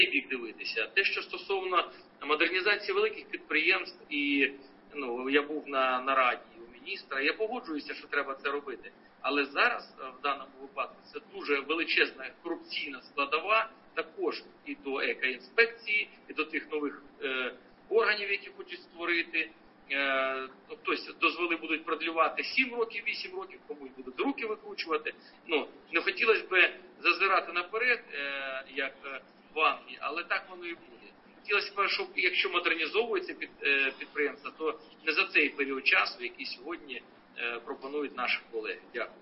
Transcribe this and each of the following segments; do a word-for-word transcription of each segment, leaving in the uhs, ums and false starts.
бік дивитися. Те, що стосовно модернізації великих підприємств, і ну, я був на нараді у міністра, я погоджуюся, що треба це робити. Але зараз, в даному випадку, це дуже величезна корупційна складова, також і до екоінспекції, і до тих нових е, органів, які хочуть створити. Е, тобто дозволи будуть продлювати сім років, вісім років, комусь будуть руки викручувати. Ну, не хотілося б зазирати наперед, е, як е, в Англії, але так воно і буде. Хотілося б, щоб якщо модернізовується під, е, підприємство, то не за цей період часу, який сьогодні е, пропонують наші колеги. Дякую.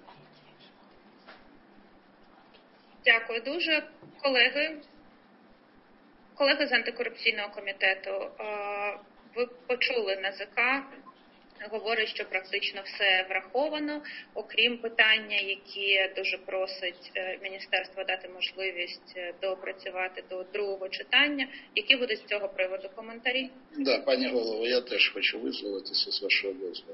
Дякую дуже. Колеги, колеги з антикорупційного комітету, ви почули НАЗК, говорить, що практично все враховано, окрім питання, які дуже просить міністерство дати можливість доопрацювати до другого читання. Які будуть з цього приводу коментарі? Так, да, пані голово, я теж хочу висловитися з вашого дозволу.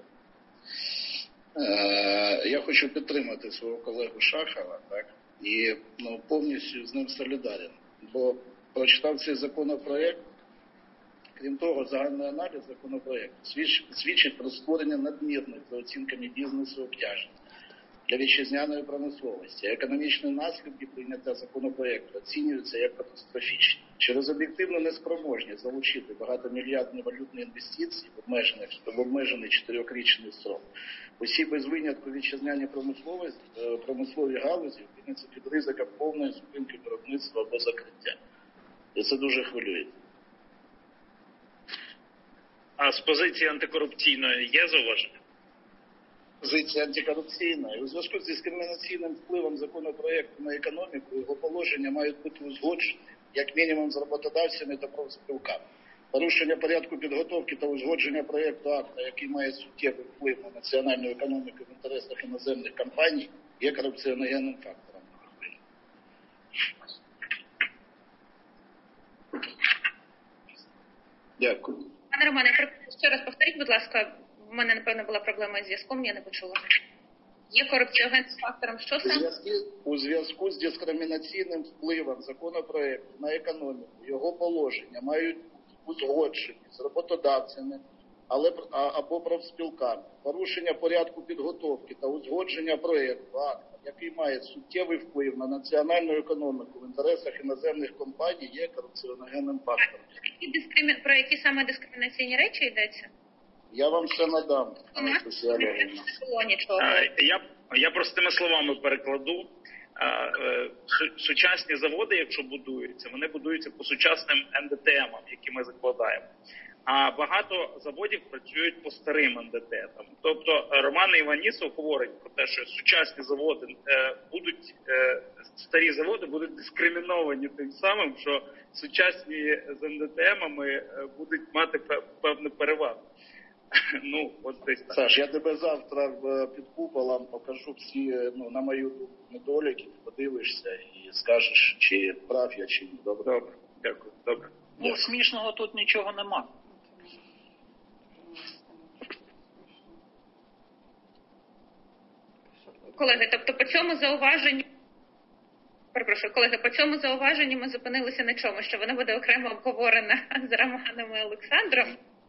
Е, я хочу підтримати свого колегу Шахова, так? І ну, повністю з ним солідарен. Бо прочитав цей законопроект, крім того, загальний аналіз законопроекту свідчить, свідчить про створення надмірних за оцінками бізнесу обтяжень для вітчизняної промисловості. Економічні наслідки прийняття законопроекту оцінюються як катастрофічні. Через об'єктивну неспроможність залучити багатомільярдні валютні інвестиції в обмежений, в обмежений чотирьохрічний срок. Усі без винятку вітчизняні промислові галузі опиняться під ризиком повної зупинки виробництва або закриття. І це дуже хвилює. А з позиції антикорупційної є зауваження? Позиція антикорупційна. І у зв'язку з дискримінаційним впливом законопроекту на економіку, його положення мають бути узгоджені, як мінімум, з роботодавцями та профспілками. Порушення порядку підготовки та узгодження проєкту акта, який має суттєвий вплив на національну економіку в інтересах іноземних компаній, є корупціоногенним фактором. Дякую. Пане Романе, ще раз повторіть, будь ласка, в мене, напевно, була проблема з зв'язком, я не почула. Є корупціогенним фактором, що саме? У зв'язку з дискримінаційним впливом законопроекту на економіку, його положення мають узгоджені з роботодавцями але, або профспілками. Порушення порядку підготовки та узгодження проєкту акта, який має суттєвий вплив на національну економіку в інтересах іноземних компаній, є корупціоногенним фактором. А про які саме дискримінаційні речі йдеться? Я вам все надам. Я, я простими словами перекладу. Сучасні заводи, якщо будуються, вони будуються по сучасним ен де те емам, які ми закладаємо. А багато заводів працюють по старим ен де те. Тобто Роман Іванісов говорить про те, що сучасні заводи будуть, старі заводи будуть дискриміновані тим самим, що сучасні з ен де те емами будуть мати певну перевагу. Ну, от десь так. Саш, я тебе завтра під куполом покажу всі, ну, на мою думку, недоліки, подивишся і скажеш, чи прав я, чи ні. Добре? Добре, дякую. Добре. Ну, смішного тут нічого нема. Колеги, тобто по цьому зауваженню, перепрошую, колеги, по цьому зауваженню ми зупинилися на чому? Що воно буде окремо обговорено з Романом і Олександром?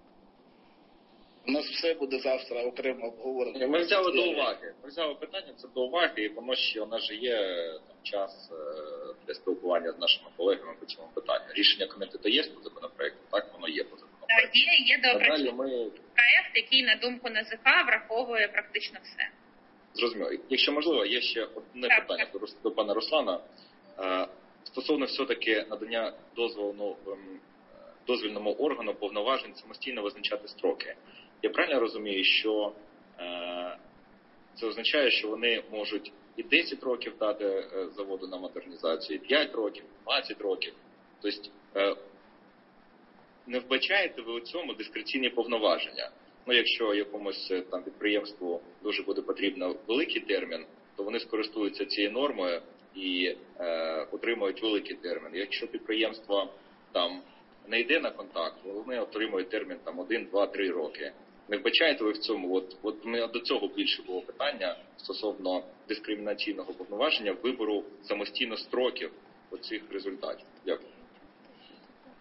У нас все буде завтра окремо обговорено. Ми взяли до уваги. Ми взяли питання це до уваги, і воно ще у нас же є там, час для спілкування з нашими колегами по цьому питанню. Рішення комітету є по законопроекту? Так, воно є по законопроекту. Є, є добре. Ми... проєкт, який, на думку НАЗК, враховує практично все. Зрозуміло. Якщо можливо, є ще одне так, питання так. до пана Руслана. Стосовно все-таки надання дозволу дозвільному органу повноважень самостійно визначати строки. Я правильно розумію, що е, це означає, що вони можуть і десять років дати е, заводу на модернізацію, і п'ять років, двадцять років. Тобто е, не вбачаєте ви у цьому дискреційні повноваження? Ну, якщо якомусь там підприємству дуже буде потрібно великий термін, то вони скористуються цією нормою і е, отримують великий термін. Якщо підприємство там не йде на контакт, вони отримують термін там один, два, три роки. Не вбачаєте ви в цьому? От, от ми до цього більше було питання стосовно дискримінаційного повноваження вибору самостійно строків оцих результатів. Дякую.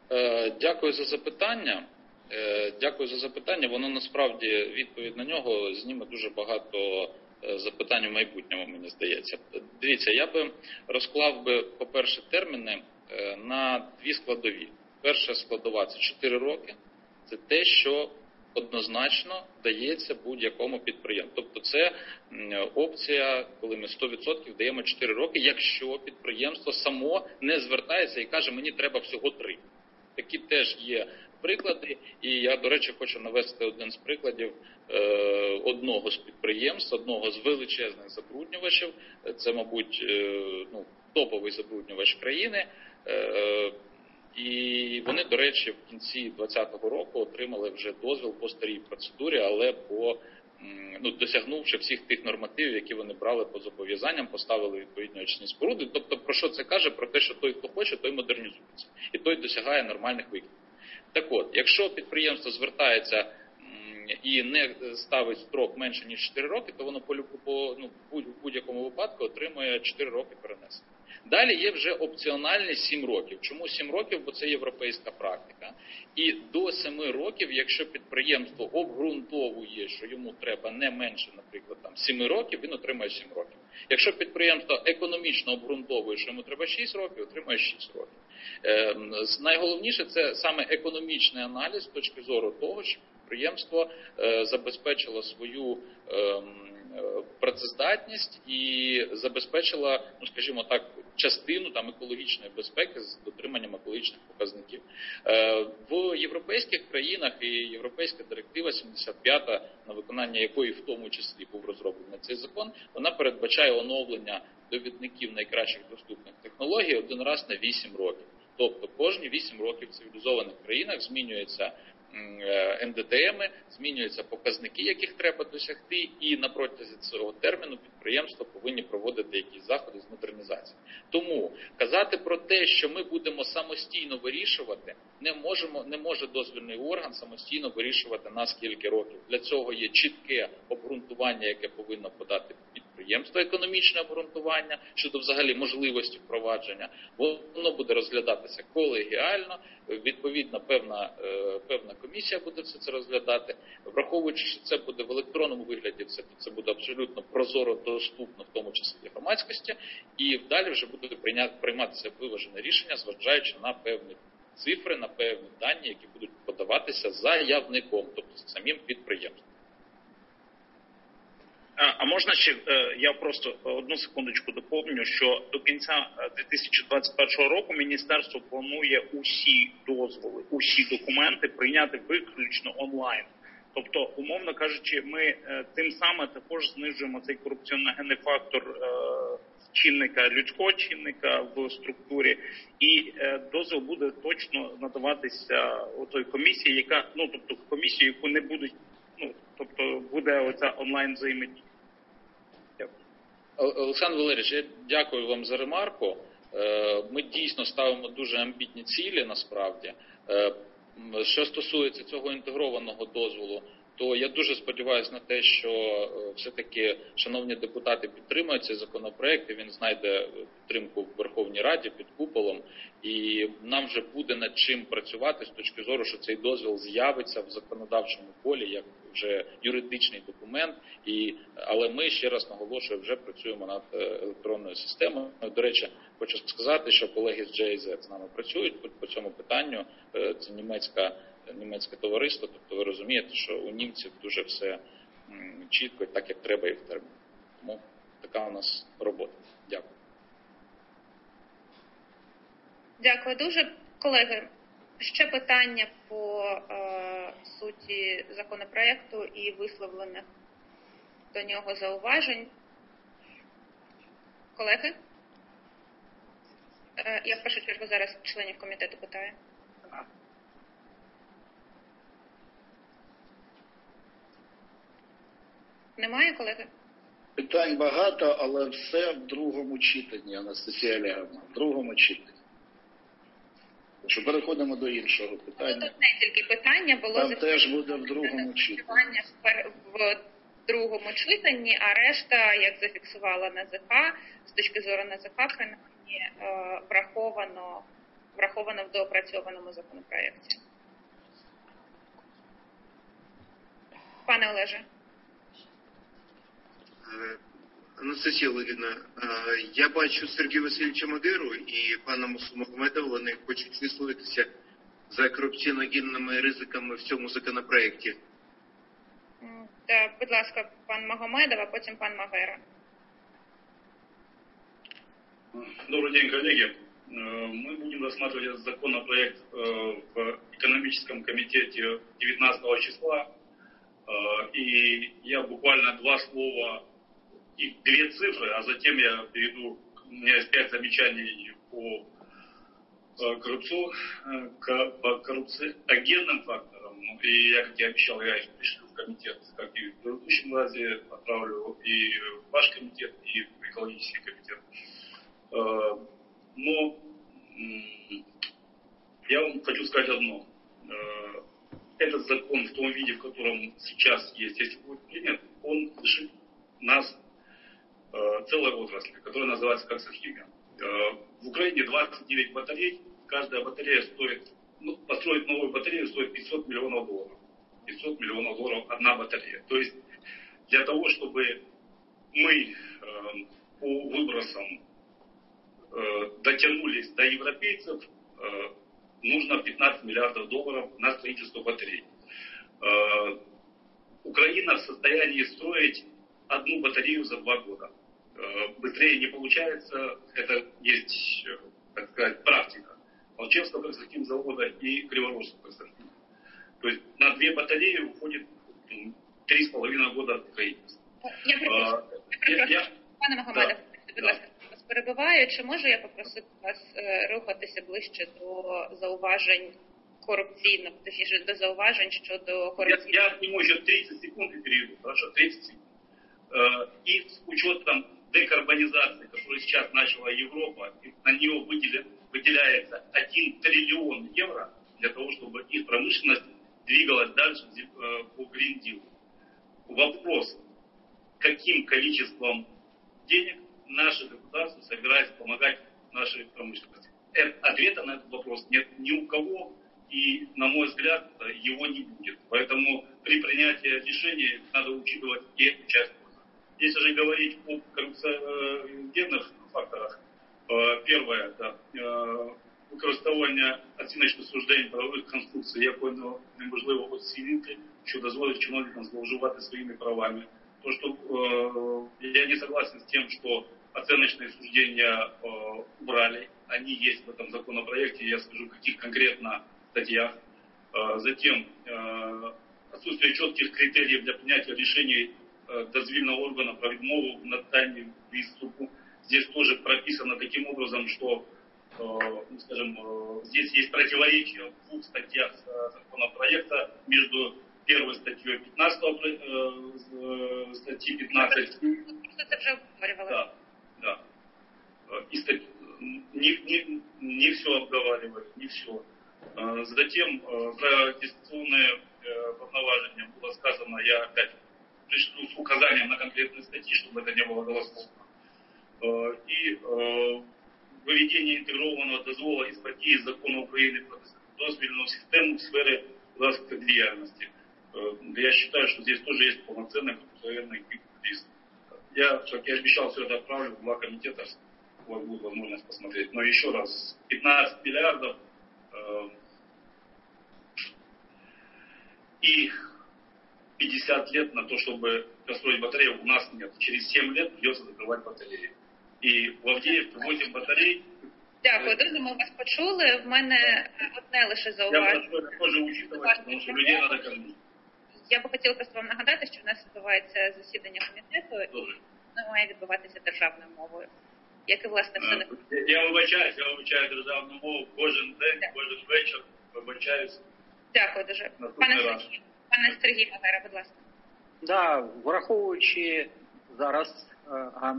Дякую за запитання. Дякую за запитання. Воно насправді, відповідь на нього зніме дуже багато запитань у майбутньому, мені здається. Дивіться, я би розклав би, по-перше, терміни на дві складові. Перша складова – це чотири роки. Це те, що однозначно дається будь-якому підприємству. Тобто це опція, коли ми сто відсотків даємо чотири роки, якщо підприємство само не звертається і каже, мені треба всього три. Такі теж є приклади, і я, до речі, хочу навести один з прикладів е, одного з підприємств, одного з величезних забруднювачів. Це, мабуть, е, ну, топовий забруднювач країни. Е, І вони, до речі, в кінці двадцятого року отримали вже дозвіл по старій процедурі, але по, ну, досягнувши всіх тих нормативів, які вони брали по зобов'язанням, поставили відповідні очисні споруди. Тобто, про що це каже? Про те, що той, хто хоче, той модернізується. І той досягає нормальних викликів. Так от, якщо підприємство звертається і не ставить строк менше, ніж чотири роки, то воно по, по, ну, в будь-якому випадку отримує чотири роки перенесення. Далі є вже опціональні сім років. Чому сім років? Бо це європейська практика. І до семи років, якщо підприємство обґрунтовує, що йому треба не менше, наприклад, там, сім років, він отримує сім років. Якщо підприємство економічно обґрунтовує, що йому треба шість років, отримує шість років. Е, найголовніше – це саме економічний аналіз з точки зору того, що підприємство е, забезпечило свою е, працездатність і забезпечила, ну, скажімо так, частину там екологічної безпеки з дотриманням екологічних показників. Е, в європейських країнах і європейська директива сімдесят п'ята, на виконання якої в тому числі був розроблений цей закон, вона передбачає оновлення довідників найкращих доступних технологій один раз на вісім років. Тобто кожні вісім років в цивілізованих країнах змінюється ен де те еми, змінюються показники, яких треба досягти, і на протязі цього терміну підприємства повинні проводити якісь заходи з модернізації. Тому казати про те, що ми будемо самостійно вирішувати, не можемо, не може дозвільний орган самостійно вирішувати на скільки років. Для цього є чітке обґрунтування, яке повинно подати підприємство, економічне обґрунтування щодо взагалі можливості впровадження. Воно буде розглядатися колегіально, відповідно певна, певна комісія буде все це розглядати. Враховуючи, що це буде в електронному вигляді, все це буде абсолютно прозоро доступно, в тому числі громадськості, і далі вже буде прийматися виважене рішення, зважаючи на певні цифри, на певні дані, які будуть подаватися заявником, тобто самим підприємством. А можна ще, я просто одну секундочку доповню, що до кінця дві тисячі двадцять першого року міністерство планує усі дозволи, усі документи прийняти виключно онлайн. Тобто, умовно кажучи, ми тим самим також знижуємо цей корупціогенний фактор чинника, людського чинника в структурі, і дозвіл буде точно надаватися той комісії, яка, ну, тобто комісію, яку не будуть, ну, тобто буде оця онлайн взаємодія. Олександр Валерійович, я дякую вам за ремарку. Ми дійсно ставимо дуже амбітні цілі, насправді. Що стосується цього інтегрованого дозволу, то я дуже сподіваюся на те, що все-таки шановні депутати підтримують цей законопроект, і він знайде підтримку в Верховній Раді під куполом, і нам вже буде над чим працювати з точки зору, що цей дозвіл з'явиться в законодавчому полі як вже юридичний документ, і, але ми, ще раз наголошую, вже працюємо над електронною системою. До речі, хочу сказати, що колеги з джей ай зет з нами працюють по, по цьому питанню, це німецька німецьке товариство, тобто ви розумієте, що у німців дуже все чітко і так, як треба і в терміні. Тому така у нас робота. Дякую. Дякую дуже. Колеги, ще питання по е, суті законопроекту і висловлених до нього зауважень. Колеги? Е, я в першу чергу зараз членів комітету питаю. Немає, колеги? Питань багато, але все в другому читанні, Анастасія Олегівна, в другому читанні. Що переходимо до іншого питання. Ну, тут не тільки питання, було там теж буде в другому читанні. В другому читанні, а решта, як зафіксувала НАЗК, з точки зору НАЗК, принаймні, враховано враховано в доопрацьованому законопроєкті. Пане Олеже. Анастасія Логіна, я бачу Сергія Васильовича Магеру і пана Мусу Магомедова, вони хочуть висловитися за корупційно-гінними ризиками в цьому законопроєкті. Да, будь ласка, пан Магомедов, а потім пан Магера. Добрый день, коллеги. Мы будем рассматривать этот законопроект в экономическом комитете девятнадцатого числа. И я буквально два слова и две цифры, а затем я перейду, у меня есть пять замечаний по коррупцию, по коррупциогенным факторам. И я, как я обещал, я их пришлю в комитет, как и в предыдущем разе, отправлю и в ваш комитет, и в экологический комитет. Но я вам хочу сказать одно. Этот закон в том виде, в котором сейчас есть, если будет принят, он лишит нас целой отрасли, которая называется коксохимия. В Украине двадцать девять батарей, каждая батарея стоит, ну, построить новую батарею стоит пятьсот миллионов долларов. пятьсот миллионов долларов одна батарея. То есть для того, чтобы мы по выбросам дотянулись до европейцев, нужно пятнадцать миллиардов долларов на строительство батарей. Украина в состоянии строить одну батарею за два года. Быстрее не получается, это есть, так сказать, практика Алчевского коксохимзавода и Криворожского коксохимзавода. То есть на две батареи уходит три с половиной года строительства. Я перепрошую, пане Магомедов, будь ласка. Перебиваю, чи можу я попросити вас е, рухатися ближче до зауважень корупційних, точніше до зауважень щодо корупційних? Я, я сниму еще тридцать секунд и перейду, хорошо, тридцать секунд. Э, и с учетом декарбонизации, которую сейчас начала Европа, на нее выделя, выделяется один триллион евро для того, чтобы их промышленность двигалась дальше э, по Green Deal. Вопрос, каким количеством денег наше государство собирается помогать нашей промышленности. Ответа на этот вопрос нет ни у кого, и, на мой взгляд, его не будет. Поэтому при принятии решений надо учитывать и эту часть. Если же говорить о коррупционных факторах, первое, это використання оціночних суждень правових конструкцій, якою неможливо оцінити, що дозволить чиновникам зловживати своими правами. То, что э, я не согласен с тем, что оценочные суждения э, убрали. Они есть в этом законопроекте, я скажу, в каких конкретно статьях. Э, затем э, отсутствие четких критериев для принятия решений э, дозвільного органа про відмову в наданні відступу. Здесь тоже прописано таким образом, что э, ну, скажем, э, здесь есть противоречие в двух статьях э, законопроекта между первой статьей пятнадцатого, э, статьи пятнадцать. Это уже обговаривалось. Да, да. И стать... не, не, не все обговаривали, не все. Затем про дистанционное повноважение было сказано, я опять пришлю с указанием на конкретные статьи, чтобы это не было голословно. И выведение интегрованного дозвола из статьи закона Украины про дозвільну систему в сфере государственной деятельности. Я считаю, что здесь тоже есть полноценный коррупционный лист. Я, как я обещал, все это отправлю в два комитета, у вас будет возможность посмотреть. Но еще раз, пятнадцать миллиардов э, и пятьдесят лет на то, чтобы построить батарею, у нас нет. Через семь лет придется закрывать батареи. И в Авдіївці восемь батарей. Дякую, дуже ми вас почули. В мене одне лише зауваження. Я прошу это тоже учитывать, потому что людей надо кормить. Я би хотіла просто вам нагадати, що в нас відбувається засідання комітету, і воно має відбуватися державною мовою. Як і, власне, все не... Я вибачаюсь, я вибачаю державну мову кожен день, так. Кожен вечір. Вибачаюсь. Дякую дуже. Пане Сергій, пане Сергій Магера, будь ласка. Да, враховуючи зараз... Ага.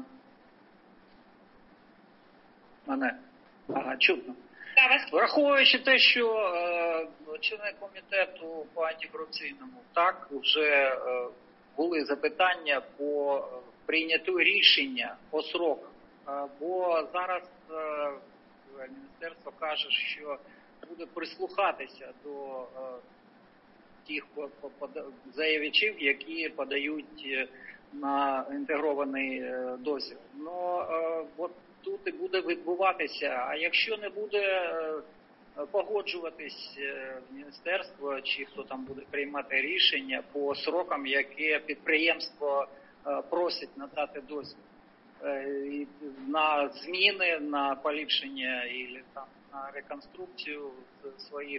Мене. Ага, чутно. Враховуючи те, що е, члени комітету по антикорупційному так вже е, були запитання по прийняттю рішення по сроках, е, бо зараз е, міністерство каже, що буде прислухатися до е, тих заявачів, які подають на інтегрований е, дозвіл. Ну, е, от тут і буде відбуватися. А якщо не буде е, погоджуватись е, міністерство, чи хто там буде приймати рішення по срокам, які підприємство е, просить надати дозвіл, на зміни, на поліпшення і там на реконструкцію своїх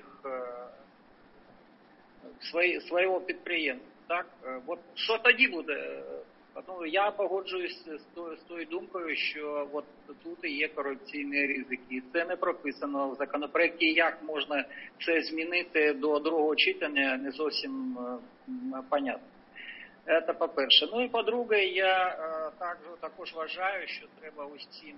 свої, свого підприємства. Так, от що тоді буде? Ну, я погоджуюсь з тою, з тою думкою, що от тут і є корупційні ризики. І це не прописано в законопроекті. Як можна це змінити до другого читання, не зовсім понятно. Це по-перше. Ну і по-друге, я е, також, також вважаю, що треба усім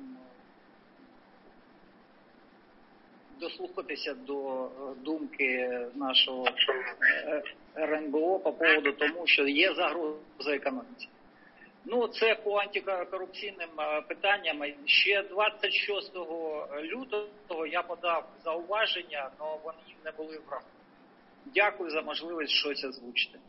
дослухатися до думки нашого е, ер ен бе о по поводу тому, що є загроза економіці. Ну, це по антикорупційним питанням. Ще двадцять шостого лютого я подав зауваження, але вони не були враховані. Дякую за можливість щось озвучити.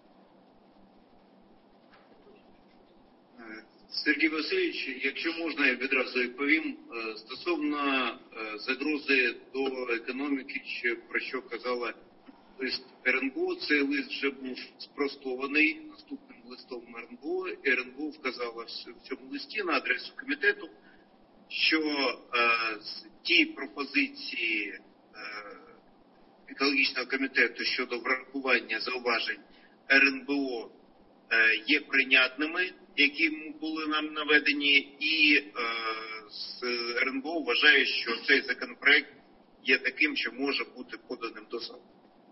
Сергій Васильович, якщо можна, я відразу відповім. Стосовно загрози до економіки, про що казала лист ер ен бе о, цей лист вже був спростований наступним листом ер ен бе о. ер ен бе о вказала в цьому листі на адресу комітету, що е, ті пропозиції е, екологічного комітету щодо врахування зауважень ер ен бе о е, є прийнятними, які були нам наведені, і е, з ер ен бе о вважає, що цей законопроект є таким, що може бути поданим до залу.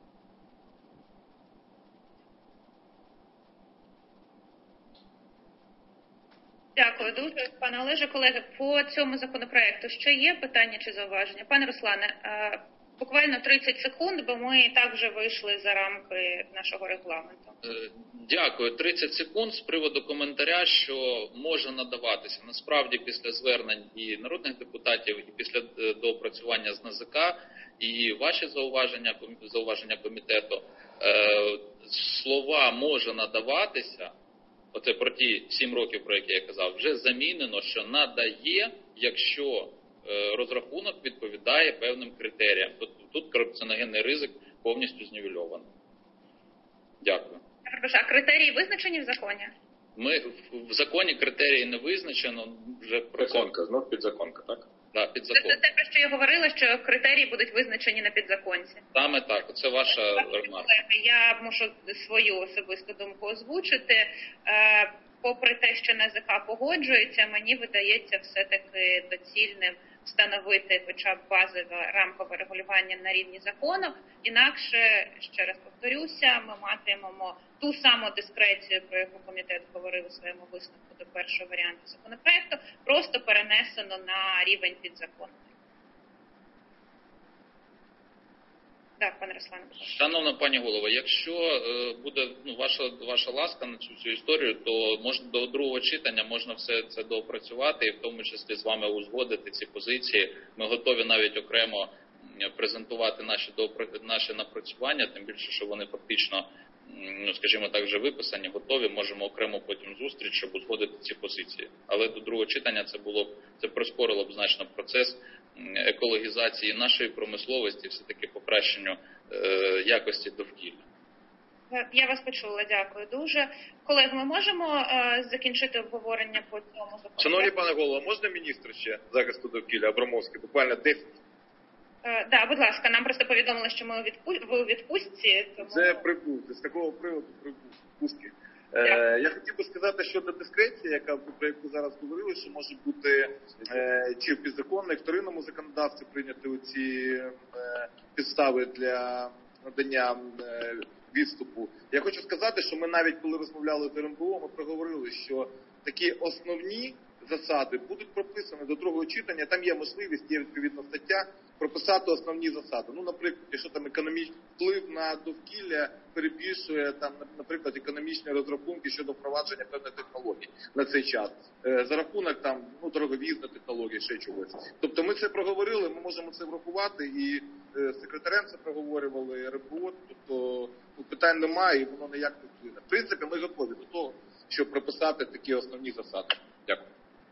Дякую дуже, пане Олеже. Колеги, по цьому законопроекту ще є питання чи зауваження? Пане Руслане, буквально тридцять секунд, бо ми і так вже вийшли за рамки нашого регламенту. Дякую. тридцять секунд з приводу коментаря, що може надаватися. Насправді, після звернень і народних депутатів, і після доопрацювання з ен зе ка, і ваші зауваження, зауваження комітету, слова «може надаватися», оце про ті сім років, про які я казав, вже замінено, що надає, якщо розрахунок відповідає певним критеріям. Тут, тут корупціоногенний ризик повністю знівельований. Дякую. А критерії визначені в законі? Ми в законі критерії не визначено. Вже Законка, знов підзаконка, так? Так, підзаконка. Це те, про що я говорила, що критерії будуть визначені на підзаконці. Саме так, це ваша ремарка. Я можу свою особисту думку озвучити. Попри те, що ен зе ка погоджується, мені видається все-таки доцільним встановити хоча б базове рамкове регулювання на рівні закону. Інакше, ще раз повторюся, ми матимемо ту саму дискрецію, про яку комітет говорив у своєму висновку до першого варіанту законопроекту, просто перенесено на рівень підзаконний. Так, пане Руслане. Шановна пані голово, якщо е, буде ну, ваша ваша ласка на цю всю історію, то можна до другого читання можна все це доопрацювати і в тому числі з вами узгодити ці позиції. Ми готові навіть окремо презентувати наші наші напрацювання, тим більше, що вони фактично, ну скажімо так, вже виписані, готові. Можемо окремо потім зустріч, щоб узгодити ці позиції. Але до другого читання це було б це прискорило б значно процес екологізації нашої промисловості, все-таки покращенню е, якості довкілля. Я вас почула, дякую дуже. Колеги, ми можемо е, закінчити обговорення по цьому законопроекту? Шановні пане голово, можна міністр ще захисту довкілля Абрамовський? Буквально десять. Так, да, будь ласка, нам просто повідомили, що ми у відпу... ви у відпустці. Тому... Це прибув, з такого приводу прибув відпустки. Е, я хотів би сказати щодо дискреції, яка про яку зараз говорили, що може бути е, чи в підзаконно, і в вторинному законодавстві прийняти оці е, підстави для надання е, відступу. Я хочу сказати, що ми навіть коли розмовляли з ер ен бе о, ми проговорили, що такі основні засади будуть прописані до другого читання. Там є можливість, є відповідна стаття, прописати основні засади. Ну, наприклад, якщо там економічний вплив на довкілля перебільшує там, наприклад, економічні розрахунки щодо впровадження певних технологій на цей час. За рахунок там, ну, дороговізної технології, ще чогось. Тобто ми це проговорили, ми можемо це врахувати, і з секретарем це проговорювали, і РПО, тобто ну, питань немає, і воно ніяк не вплине. В принципі, ми готові до того, щоб прописати такі основні засади. Дякую.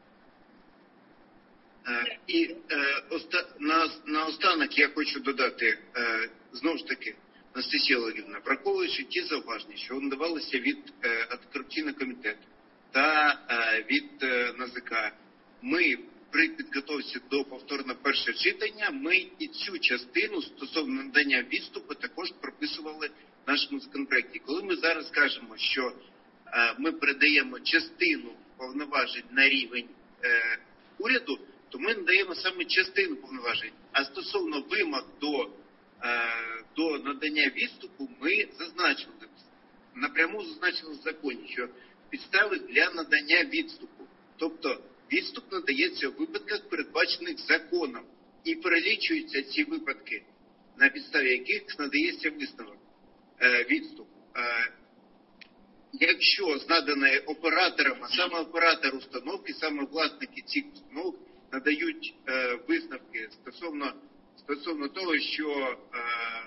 І е, оста, на, наостанок я хочу додати, е, знову ж таки, Анастасія Олегівна, враховуючи ті зауваження, що надавалися від е, антикорупційного комітету та е, від е, НАЗК, ми при підготовці до повторного першого читання, ми і цю частину стосовно надання відступу також прописували в нашому законопроекті. Коли ми зараз кажемо, що е, ми передаємо частину повноважень на рівень е, уряду, то ми надаємо саме частину повноважень. А стосовно вимог до, е, до надання відступу, ми зазначили, напряму зазначили в законі, що підстави для надання відступу. Тобто відступ надається у випадках, передбачених законом. І перелічуються ці випадки, на підставі яких надається висновок, е, відступ. Е, якщо з наданої оператором, а саме оператор установки, саме власники цих установок, надають е, висновки стосовно, стосовно того, що е,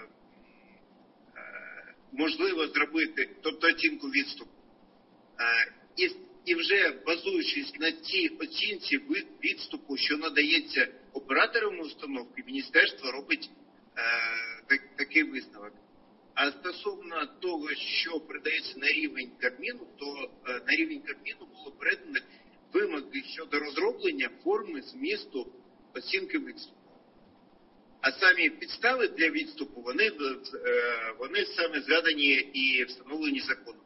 е, можливо зробити, тобто оцінку відступу. Е, і, і вже базуючись на цій оцінці відступу, що надається операторам установки, міністерство робить е, так, такий висновок. А стосовно того, що передається на рівень Кабміну, то е, на рівень Кабміну було передано вимоги щодо розроблення форми змісту оцінки відступу. А самі підстави для відступу, вони, вони саме згадані і встановлені законом.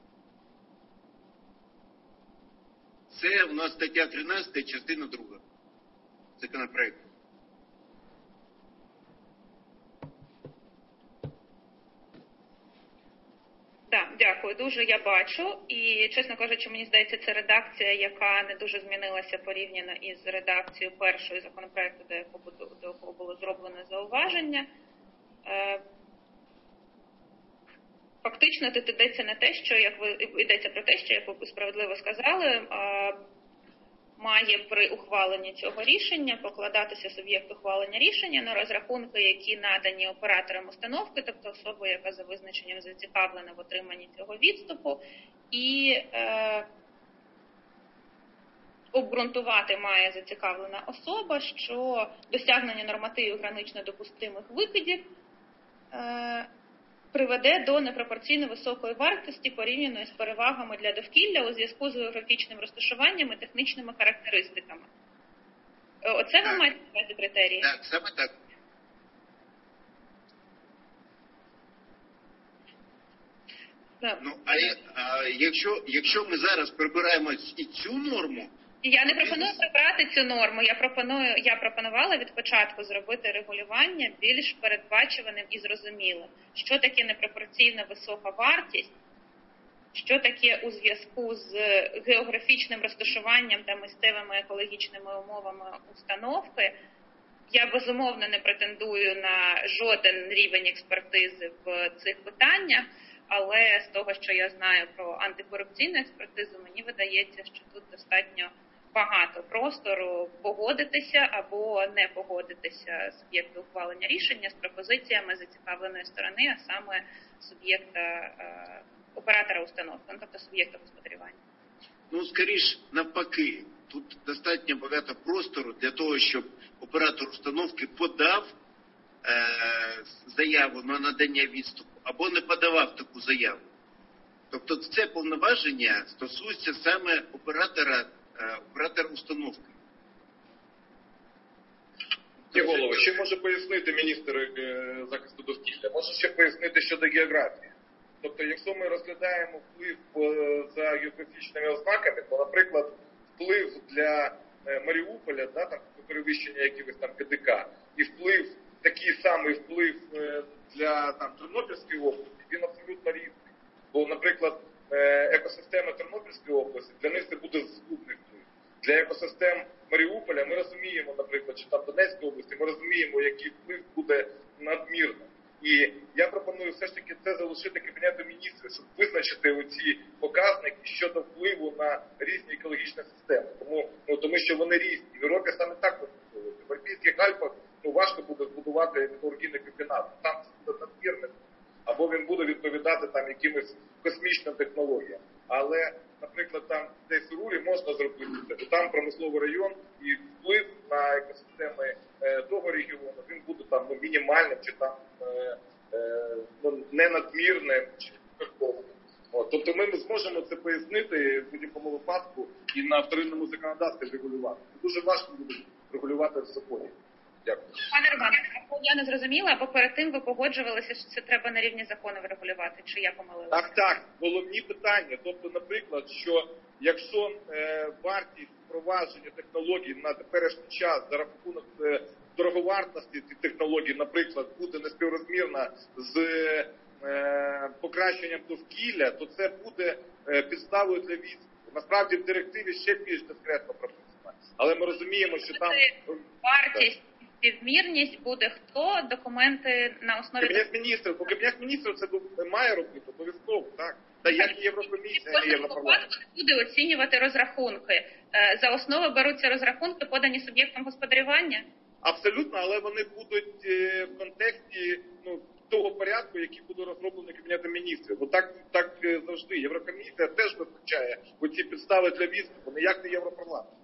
Це у нас стаття тринадцята, частина друга законопроекту. Так, дякую дуже, я бачу. І, чесно кажучи, мені здається, це редакція, яка не дуже змінилася порівняно із редакцією першої законопроекту, до якого, до якого було зроблено зауваження. Фактично, тут йдеться на те, що, як ви, йдеться про те, що, як ви справедливо сказали, має при ухваленні цього рішення покладатися суб'єкт ухвалення рішення на розрахунки, які надані операторам установки, тобто особа, яка за визначенням зацікавлена в отриманні цього відступу, і е, обґрунтувати має зацікавлена особа, що досягнення нормативів гранично допустимих викидів е, приведе до непропорційно високої вартості порівняно з перевагами для довкілля у зв'язку з географічним розташуванням і технічними характеристиками. Оце ви маєте на увазі критерії? Так, саме так. Так. Ну, а, а якщо, якщо ми зараз прибираємо і цю норму, я не пропоную прибрати цю норму. Я пропоную, я пропонувала від початку зробити регулювання більш передбачуваним і зрозумілим. Що таке непропорційно висока вартість, що таке у зв'язку з географічним розташуванням та місцевими екологічними умовами установки. Я, безумовно, не претендую на жоден рівень експертизи в цих питаннях, але з того, що я знаю про антикорупційну експертизу, мені видається, що тут достатньо багато простору погодитися або не погодитися суб'єкту ухвалення рішення з пропозиціями зацікавленої сторони, а саме суб'єкта е, оператора установки, ну, тобто суб'єкта господарювання. Ну, скоріш навпаки, тут достатньо багато простору для того, щоб оператор установки подав е, заяву на надання відступу або не подавав таку заяву. Тобто це повноваження стосується саме оператора, е, оператора установки. Голово, ще може пояснити міністр е, захисту довкілля, може ще пояснити щодо географії. Тобто, якщо ми розглядаємо вплив е, за географічними ознаками, то, наприклад, вплив для е, Маріуполя, да, там, перевищення якихось там КДК, і вплив, такий самий вплив е, для там, Тернопільської області, він абсолютно різний. Бо, наприклад, е, екосистема Тернопільської області, для них це буде згубний вплив. для екосистем Маріуполя ми розуміємо, наприклад, чи там Донецької області, ми розуміємо, який вплив буде надмірно. І я пропоную все ж таки це залишити Кабінету міністрів, щоб визначити оці показники щодо впливу на різні екологічні системи. Тому, ну, тому що вони різні. В Європі саме так використовують. В Альпійських Альпах ну, важко буде збудувати металургійний комбінат. Там це буде надмірним. Або він буде відповідати там якимось космічним технологіям. Але, наприклад, там десь у Рурі можна зробити це, бо там промисловий район і вплив на екосистеми е, того регіону, він буде там ну, мінімальним, чи там е, е, ну, не надмірним, чи верховним. Тобто ми зможемо це пояснити в будь-якому випадку і на вторинному законодавстві регулювати. Це дуже важко буде регулювати в законі. Дякую. Пане Романе, я не зрозуміла, або перед тим ви погоджувалися, що це треба на рівні закону врегулювати, чи я помилилася? Так, так, головні питання. Тобто, наприклад, що якщо е, вартість впровадження технологій на теперішній час за рахунок е, дороговартості цих технологій, наприклад, буде неспіврозмірна з е, покращенням довкілля, то це буде е, підставою для відступу. Насправді в директиві ще більш дискретно прописано. Але ми розуміємо, що там... Вартість, співмірність буде хто? Документи на основі... Кабінет міністрів. Бо Кабінет міністрів це має робити, обов'язково, так. Та як і Єврокомісія, і Європарламент. Буде оцінювати розрахунки. За основу беруться розрахунки, подані суб'єктам господарювання? Абсолютно, але вони будуть в контексті ну, того порядку, який буде розроблений Кабінетом міністрів. Бо так, так завжди. Єврокомісія теж визначає оці підстави для відступу, не як не Європарламент.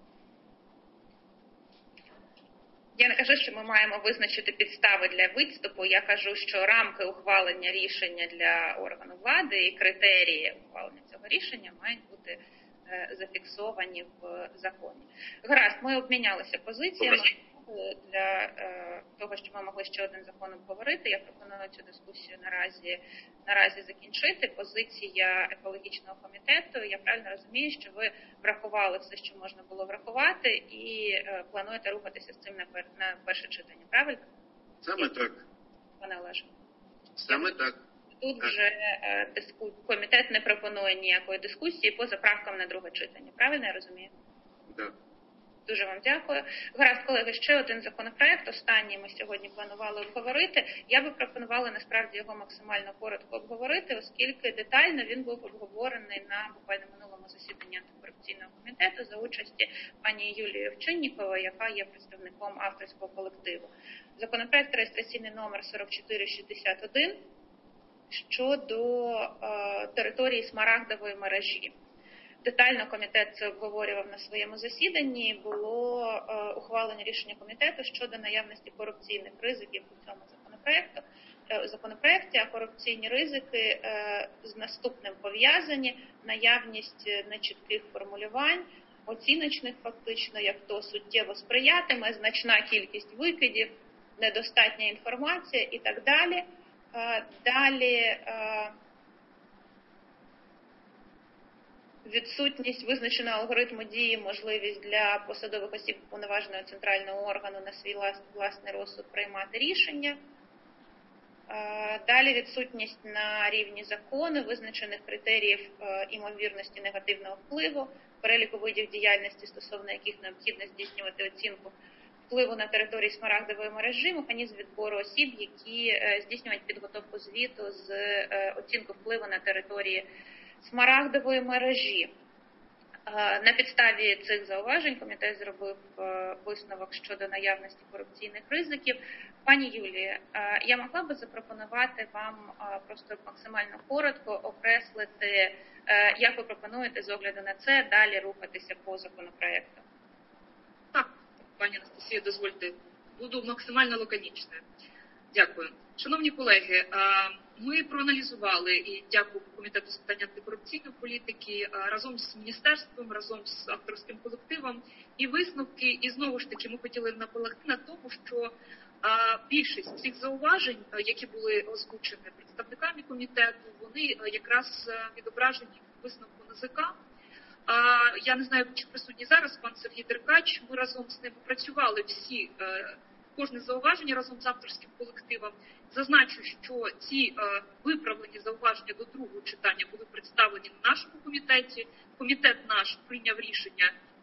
Я не кажу, що ми маємо визначити підстави для відступу. Я кажу, що рамки ухвалення рішення для органу влади і критерії ухвалення цього рішення мають бути е, зафіксовані в законі. Гаразд, ми обмінялися позиціями для е, того, щоб ми могли ще один закон обговорити. Я пропоную цю дискусію наразі, наразі закінчити. Позиція екологічного комітету. Я правильно розумію, що ви врахували все, що можна було врахувати, і е, плануєте рухатися з цим на, пер, на перше читання, правильно? Саме так. Пане Олеже. Саме так. Тут вже е, диску... комітет не пропонує ніякої дискусії по заправкам на друге читання. Правильно я розумію? Так. Дуже вам дякую. Гаразд, колеги, ще один законопроект. Останній ми сьогодні планували обговорити. Я би пропонувала насправді його максимально коротко обговорити, оскільки детально він був обговорений на буквально минулому засіданні антикорупційного комітету за участі пані Юлії Овчиннікової, яка є представником авторського колективу. Законопроект реєстраційний номер сорок чотири шістдесят один щодо е, території Смарагдової мережі. Детально комітет це обговорював на своєму засіданні. Було е, ухвалено рішення комітету щодо наявності корупційних ризиків у цьому законопроекту. Е, законопроекті, а корупційні ризики е, з наступним пов'язані: наявність нечітких формулювань, оціночних фактично, як то суттєво сприятиме, значна кількість викидів, недостатня інформація і так далі. Е, далі... Е, Відсутність визначеного алгоритму дії, можливість для посадових осіб уповноваженого центрального органу на свій власний розсуд приймати рішення. Далі відсутність на рівні закону визначених критеріїв імовірності негативного впливу, переліку видів діяльності, стосовно яких необхідно здійснювати оцінку впливу на території Смарагдової мережі, механізм відбору осіб, які здійснюють підготовку звіту з оцінку впливу на території Смарагдової мережі. На підставі цих зауважень комітет зробив висновок щодо наявності корупційних ризиків. Пані Юлія, я могла би запропонувати вам просто максимально коротко окреслити, як ви пропонуєте з огляду на це далі рухатися по законопроекту. Так, пані Анастасія, дозвольте, буду максимально лаконічною. Дякую. Шановні колеги, ми проаналізували, і дякую Комітету з питань антикорупційної політики, разом з міністерством, разом з авторським колективом і висновки. І знову ж таки ми хотіли наполегти на тому, що більшість цих зауважень, які були озвучені представниками комітету, вони якраз відображені в висновку НАЗК. Я не знаю, чи присутній зараз пан Сергій Деркач, ми разом з ним працювали всі, кожне зауваження разом з авторським колективом. Зазначу, що ці е, виправлені зауваження до другого читання були представлені в нашому комітеті. Комітет наш прийняв рішення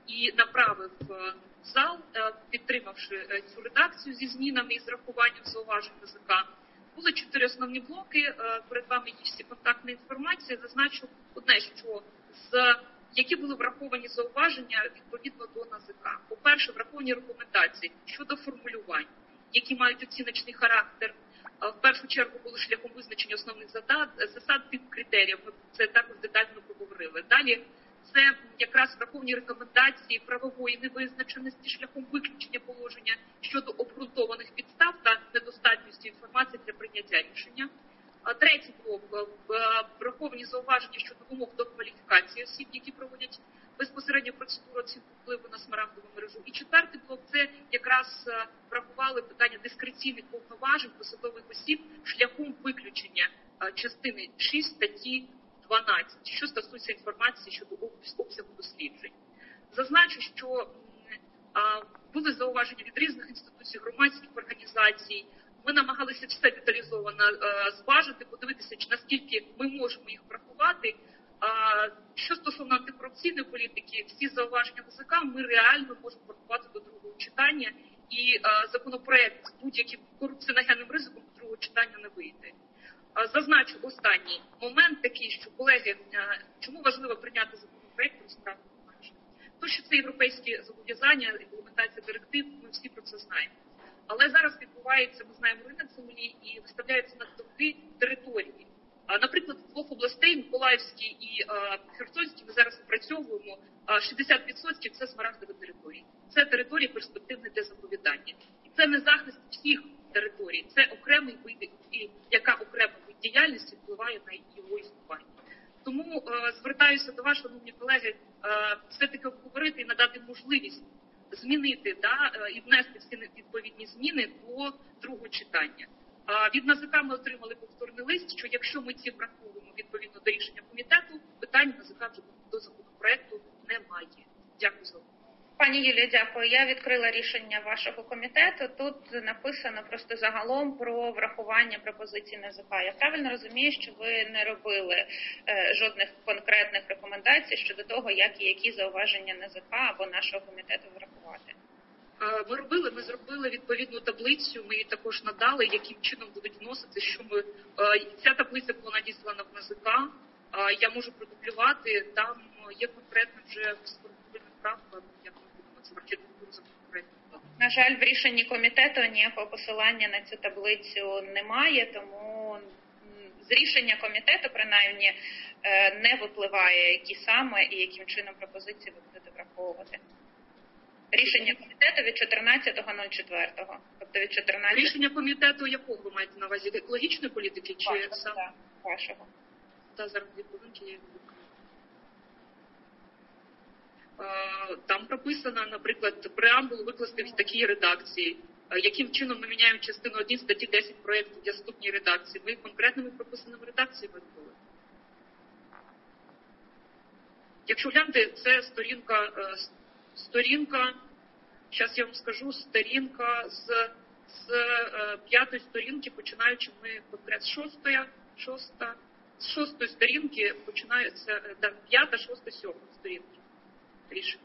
і направив в зал, підтримавши цю редакцію зі змінами і з рахуванням зауважень НАЗК. Було чотири основні блоки, перед вами є всі контактна інформація. Зазначу одне, що з які були враховані зауваження відповідно до НАЗК. По-перше, враховані рекомендації щодо формулювань, які мають оціночний характер. В першу чергу були шляхом визначення основних засад тип критеріїв. Ми це також детально проговорили. Далі це якраз враховані рекомендації правової невизначеності шляхом виключення положення щодо обґрунтованих підстав та недостатності інформації для прийняття рішення. Третій блок – враховані зауваження щодо вимог до кваліфікації осіб, які проводять безпосередньо процедуру оцінки впливу на смарагдову мережу. І четвертий блок – це якраз врахували питання дискреційних повноважень посадових осіб шляхом виключення частини шість статті дванадцять, що стосується інформації щодо обсягу досліджень. Зазначу, що були зауваження від різних інституцій, громадських організацій. Ми намагалися все деталізовано е, зважити, подивитися, чи наскільки ми можемо їх врахувати. А, що стосовно антикорупційної політики, всі зауваження НАЗК ми реально можемо врахувати до другого читання, і а, законопроект з будь-яким корупціоногенним ризиком до другого читання не вийде. А, зазначу останній момент такий, що, колеги, а, чому важливо прийняти законопроект про справу обмеження? То, що це європейські зобов'язання, імплементація директив, ми всі про це знаємо. Але зараз відбувається, ми знаємо, ринок землі і виставляються на торги території. Наприклад, з двох областей, Миколаївській і Херсонській, ми зараз опрацьовуємо шістдесят відсотків це смарагдові території. Це території перспективні для заповідання. І це не захист всіх територій, це окремий вид, і яка окрема вид діяльності впливає на його існування. Тому е, звертаюся до вас, шановні колеги, е, все-таки обговорити і надати можливість змінити да, і внести всі відповідні зміни до другого читання. Від НАЗК ми отримали повторний лист, що якщо ми ці враховуємо відповідно до рішення комітету, питань НАЗК вже до законопроекту немає. Дякую за увагу. Пані Юлія, дякую. Я відкрила рішення вашого комітету. Тут написано просто загалом про врахування пропозицій НАЗК. Я правильно розумію, що ви не робили е, жодних конкретних рекомендацій щодо того, як і які зауваження НАЗК або нашого комітету врахувати? Ми робили, ми зробили відповідну таблицю, ми її також надали, яким чином будуть вносити, що ми... Ця таблиця була надіслана в НАЗК, я можу продублювати, там є конкретно вже сформульована правка, як ми будемо це в архітектуру законопроекту. На жаль, в рішенні комітету ніякого посилання на цю таблицю немає, тому з рішення комітету, принаймні, не випливає, які саме і яким чином пропозиції ви будете враховувати. Рішення комітету від чотирнадцятого четвертого. Тобто від чотирнадцятого... Рішення комітету якого ви маєте на увазі? Екологічної політики чи вашого, сам? Так, вашого. Та зараз дві хвилинки я його виконую. Там прописано, наприклад, преамбулу викласти в такій редакції. Яким чином ми міняємо частину один статті десять проєкту для наступній редакції? Ми конкретними прописаними редакціями робили. Якщо глянути, це сторінка, сторінка, зараз я вам скажу, сторінка з, з п'ятої сторінки, починаючи ми конкретно з шостої, шоста, з шостої сторінки починається, да, п'ята, шоста, сьома сторінки рішення.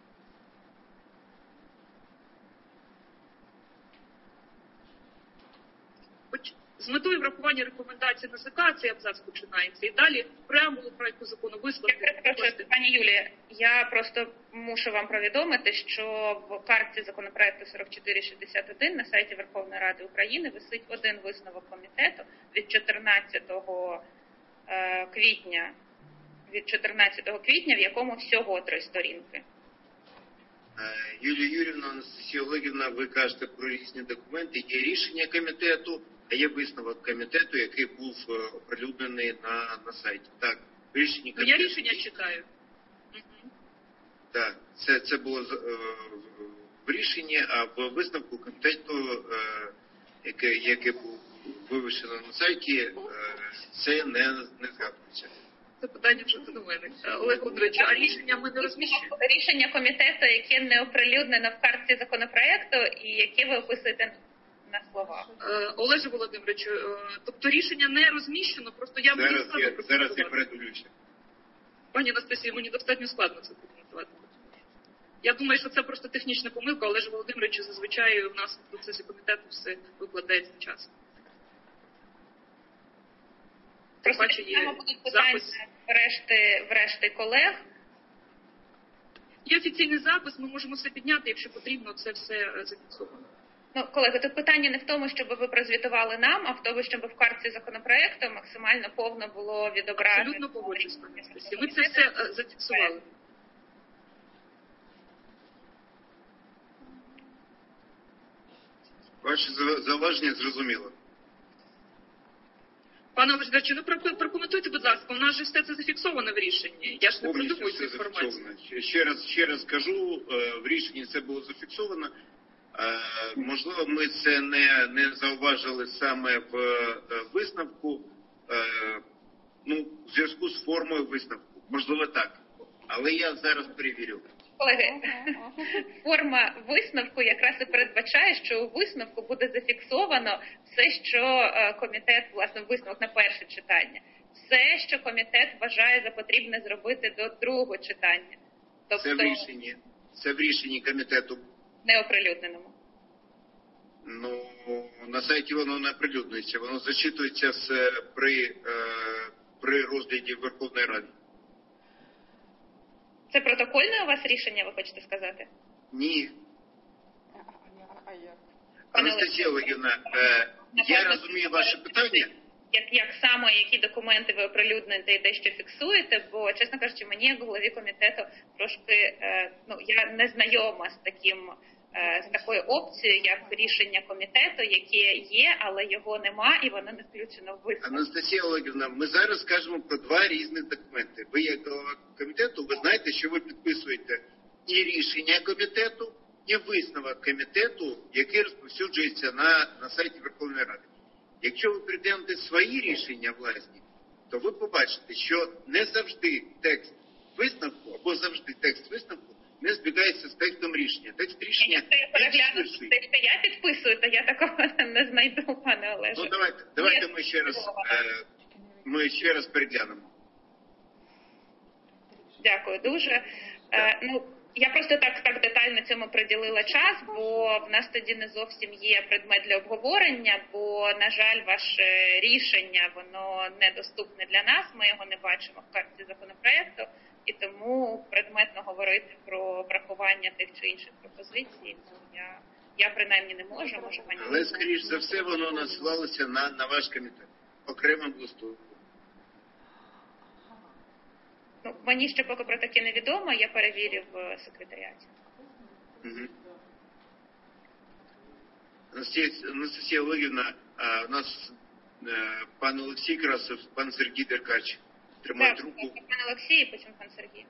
З метою врахування рекомендацій НАЗК цей абзац починається. І далі преамбулу проекту закону висловити. Пані Юлія, я просто мушу вам повідомити, що в картці законопроекту сорок чотири шістдесят один на сайті Верховної Ради України висить один висновок комітету від чотирнадцятого квітня, від чотирнадцятого квітня, в якому всього три сторінки. Юлія Юрівна, Анастасія Олегівна, ви кажете про різні документи. Є рішення комітету, а є висновок комітету, який був оприлюднений на, на сайті. Так, рішення комітету. Я рішення читаю. Угу. Так, це, це було е, в рішенні, а в висновку комітету, е, яке, яке був вивішено на сайті, е, це не, не згадується. Це питання вже до мене. Олег Володимирович, а рішення ми не розміщуємо? Рішення комітету, яке не оприлюднено в картці законопроекту і яке ви описуєте на словах. Олеже Володимирович, тобто рішення не розміщено, просто я зараз буду складно я, зараз я передивлюся. Пані Анастасія, мені достатньо складно це прокоментувати. Я думаю, що це просто технічна помилка, але ж Володимирович, зазвичай у нас в процесі комітету все викладається вчасно. Просто Бачу, є саме будуть питання запис. врешті, врешті колег. Є офіційний запис, ми можемо все підняти, якщо потрібно, це все зафіксовано. Ну, колеги, тут питання не в тому, щоб ви прозвітували нам, а в тому, щоб в картці законопроекту максимально повно було відображено. Абсолютно погоджуюсь, пані Анастасія. Ми це все е, зафіксували. Ваше зауваження зрозуміло. Пане Володимировичу, ну про- прокоментуйте, будь ласка, у нас же все це зафіксовано в рішенні. Я ж не Повністю придумую цю все інформацію. зафіксовано. Ще раз, ще раз кажу, е, в рішенні це було зафіксовано. Е, Можливо, ми це не, не зауважили саме в е, висновку, е, ну, в зв'язку з формою висновку. Можливо, так. Але я зараз перевірю. Колеги, форма висновку якраз і передбачає, що у висновку буде зафіксовано все, що е, комітет, власне, висновок на перше читання. Все, що комітет вважає за потрібне зробити до другого читання. Тобто Це в рішенні, це в рішенні комітету. не оприлюдненому. Ну, на сайті воно не оприлюднюється, воно зачитується з, при, е, при розгляді Верховної Ради. Це протокольне у вас рішення, ви хочете сказати? Ні. Пане Анастасія Олегівна, е, я розумію ваше питання. Як, як саме, які документи ви оприлюднюєте і дещо фіксуєте, бо, чесно кажучи, мені, як голові комітету, трошки, е, ну, я не знайома з таким, е, з такою опцією, як рішення комітету, яке є, але його нема, і воно не включено в висновок. Анастасія Олегівна, ми зараз скажемо про два різних документи. Ви, як голова комітету, ви знаєте, що ви підписуєте і рішення комітету, і висновок комітету, який розповсюджується на, на сайті Верховної Ради. Якщо ви прийдете свої рішення власні, то ви побачите, що не завжди текст висновку, або завжди текст висновку не збігається з текстом рішення. Текст рішення Якщо я перегляну те, що я підписую, то я такого не знайду, пане Олеже. Ну, давайте, давайте ми ще раз, е, ми ще раз переглянемо. Дякую дуже. Е, ну, я просто так, так детально цьому приділила час, бо в нас тоді не зовсім є предмет для обговорення, бо, на жаль, ваше рішення, воно недоступне для нас, ми його не бачимо в картці законопроекту, і тому предметно говорити про врахування тих чи інших пропозицій, ну, я, я принаймні не можу, може пані. Але, скоріш за все, воно насилалося на, на ваш комітет окремим листом. Ну, мені ще поки про таке невідомо, я перевірю в секретаріаті. Угу. Анастасія, Анастасія Олегівна, а, у нас а, пан Олексій Красов, пан Сергій Деркач. Тримають Так, руку. пан Олексій, і потім пан Сергій.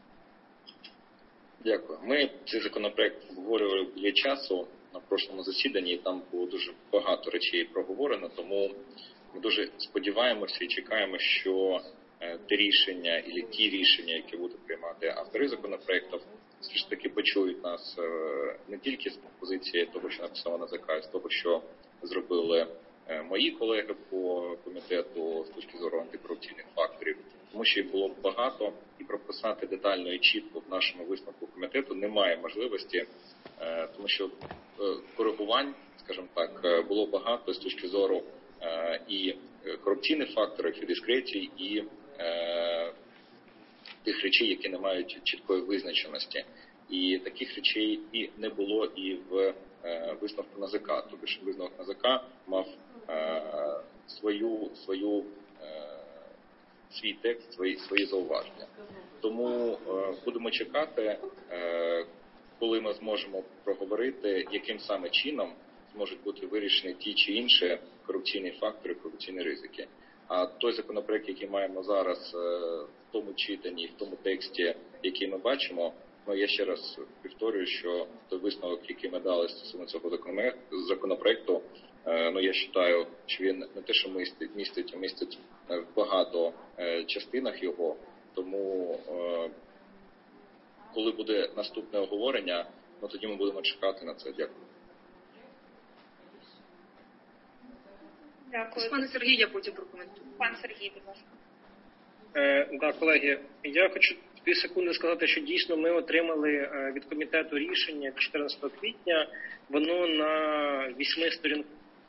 Дякую. Ми цей законопроект обговорювали біля часу на прошлому засіданні, і там було дуже багато речей проговорено, тому ми дуже сподіваємося і чекаємо, що те рішення і ті рішення, які будуть приймати автори законопроектів, все ж таки почують нас не тільки з позиції того, що написано на ЗК, з того, що зробили мої колеги по комітету з точки зору антикорупційних факторів, тому що їх було багато, і прописати детально і чітко в нашому висновку комітету немає можливості, тому що коригувань, скажімо так, було багато з точки зору і корупційних факторів, і дискрецій, і тих речей, які не мають чіткої визначеності. І таких речей і не було і в висновку НАЗК. Тобто ж висновок НАЗК мав свою, свою, свій текст, свої, свої зауваження. Тому будемо чекати, коли ми зможемо проговорити, яким саме чином зможуть бути вирішені ті чи інші корупційні фактори, корупційні ризики. А той законопроект, який маємо зараз в тому читанні, в тому тексті, який ми бачимо, ну я ще раз повторюю, що той висновок, який ми дали стосовно цього законопроекту, ну я вважаю, що він не те, що містить, містить, а містить в багато частинах його. Тому коли буде наступне обговорення, ну тоді ми будемо чекати на це. Дякую. Дякую. Пане Сергій, я потім прокоментую. Пан Сергій, будь ласка. Е, да, колеги, я хочу дві секунди сказати, що дійсно ми отримали від комітету рішення чотирнадцятого квітня. Воно на вісьми сторінках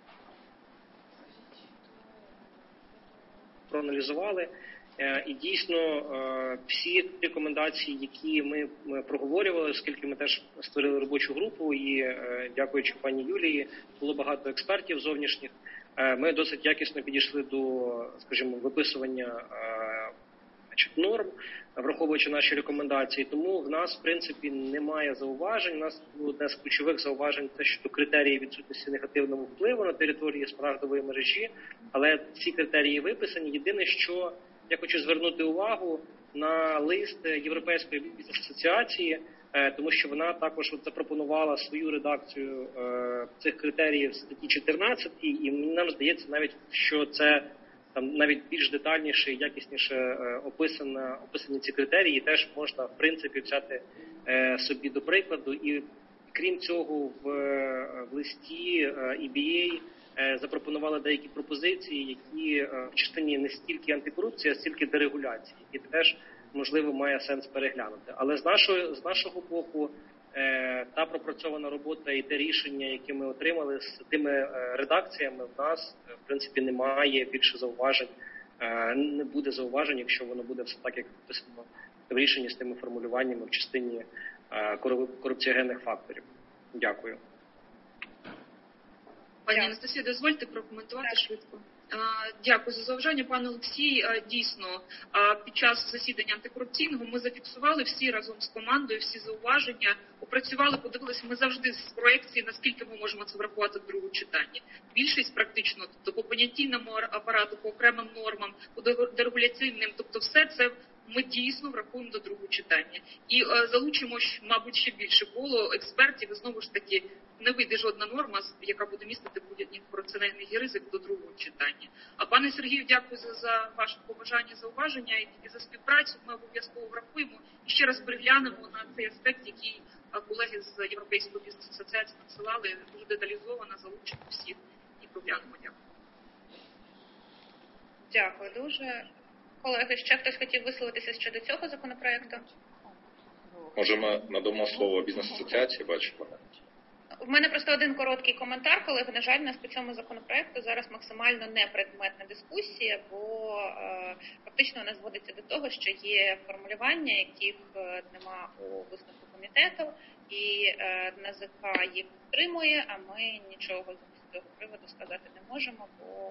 проаналізували. І дійсно всі рекомендації, які ми проговорювали, оскільки ми теж створили робочу групу і, дякуючи пані Юлії, було багато експертів зовнішніх, ми досить якісно підійшли до, скажімо, виписування значить, норм, враховуючи наші рекомендації. Тому в нас, в принципі, немає зауважень. У нас одне з ключових зауважень – це щодо критерії відсутності негативного впливу на території смарагдової мережі, але ці критерії виписані. Єдине, що я хочу звернути увагу на лист Європейської бізнес-асоціації, тому що вона також от запропонувала свою редакцію цих критеріїв в статті чотирнадцять, і нам здається навіть, що це там навіть більш детальніше і якісніше описано, описані ці критерії, теж можна, в принципі, взяти собі до прикладу. І крім цього, в, в листі і бі ей запропонували деякі пропозиції, які в частині не стільки антикорупції, а стільки дерегуляції, і теж, можливо, має сенс переглянути. Але з нашого, з нашого боку, та пропрацьована робота і те рішення, яке ми отримали з тими редакціями, в нас, в принципі, немає більше зауважень, не буде зауважень, якщо воно буде все так, як написано в рішенні з тими формулюваннями в частині корупціогенних факторів. Дякую. Пані Анастасія, дозвольте прокоментувати швидко. Дякую за зауваження, пане Олексій. Дійсно, під час засідання антикорупційного ми зафіксували всі разом з командою, всі зауваження, опрацювали, подивилися, ми завжди з проекції, наскільки ми можемо це врахувати в другому читанні. Більшість практично, тобто по понятійному апарату, по окремим нормам, по дерегуляційним, тобто все це ми дійсно врахуємо до другого читання. І е, залучимо, мабуть, ще більше коло експертів, і знову ж таки не вийде жодна норма, яка буде містити будь-який корупціонерний ризик до другого читання. А пане Сергію, дякую за, за ваше побажання, зауваження і, і за співпрацю. Ми обов'язково врахуємо і ще раз приглянемо на цей аспект, який колеги з Європейської бізнес-асоціації надсилали, дуже деталізовано, залучимо всіх і проглянемо. Дякую. Дякую дуже. Колеги, ще хтось хотів висловитися щодо цього законопроекту? Може, ми надамо слово бізнес-асоціації, бачимо? У мене просто один короткий коментар, колеги. На жаль, у нас по цьому законопроекту зараз максимально непредметна дискусія, бо е, фактично вона зводиться до того, що є формулювання, яких е, нема у висновку комітету, і е, НАЗК їх підтримує, а ми нічого з цього приводу сказати не можемо, бо...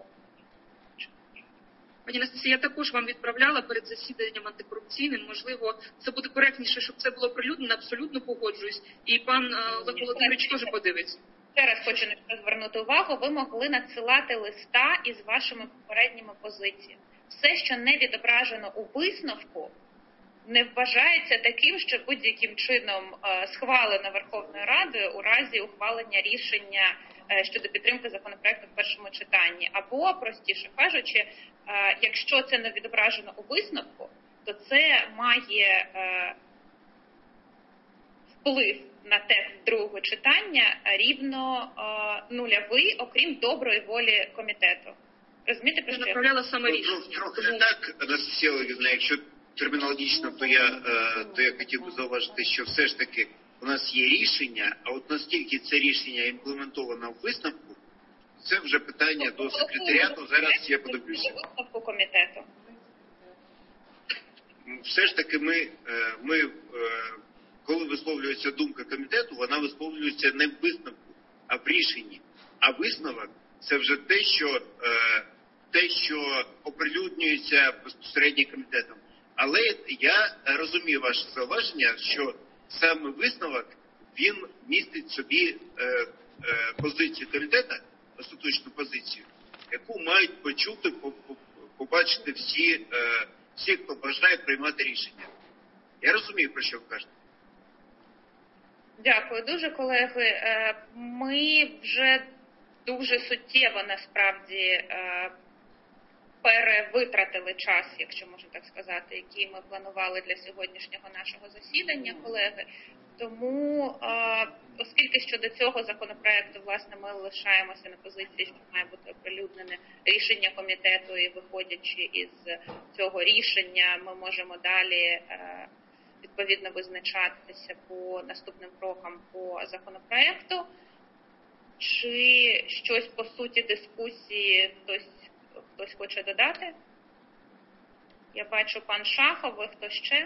Пані Анастасія, я також вам відправляла перед засіданням антикорупційним. Можливо, це буде коректніше, щоб це було прилюднено, абсолютно погоджуюсь. І пан Олег Володимирович теж подивиться. Ще раз хочу на що звернути увагу. Ви могли надсилати листа із вашими попередніми позиціями. Все, що не відображено у висновку, не вважається таким, що будь-яким чином схвалено Верховною Радою у разі ухвалення рішення щодо підтримки законопроекту в першому читанні. Або, простіше кажучи, якщо це не відображено у висновку, то це має вплив на текст другого читання рівно нульовий, окрім доброї волі комітету. Розумієте, про що я направляла саме рішення? Трохи не так, Анастасія Олегівна, якщо термінологічно, то я, то я хотів би зауважити, що все ж таки у нас є рішення, а от наскільки це рішення імплементовано в висновку, це вже питання до секретаріату. Зараз я подивлюся. Висновку комітету. Все ж таки ми, ми, коли висловлюється думка комітету, вона висловлюється не в висновку, а в рішенні. А висновок – це вже те, що, те, що оприлюднюється безпосередньо комітетом. Але я розумію ваше зауваження, що саме висновок, він містить собі е, е, позицію комітету, остаточну позицію, яку мають почути, побачити всі, е, всі, хто бажає приймати рішення. Я розумію, про що ви кажете. Дякую дуже, колеги. Ми вже дуже суттєво, насправді, пере перевитратили час, якщо можна так сказати, який ми планували для сьогоднішнього нашого засідання, колеги. Тому, оскільки щодо цього законопроекту, власне, ми лишаємося на позиції, що має бути оприлюднене рішення комітету, і виходячи із цього рішення, ми можемо далі відповідно визначатися по наступним крокам по законопроекту. Чи щось по суті дискусії хтось, хтось хоче додати? Я бачу пан Шахов, ви хто ще?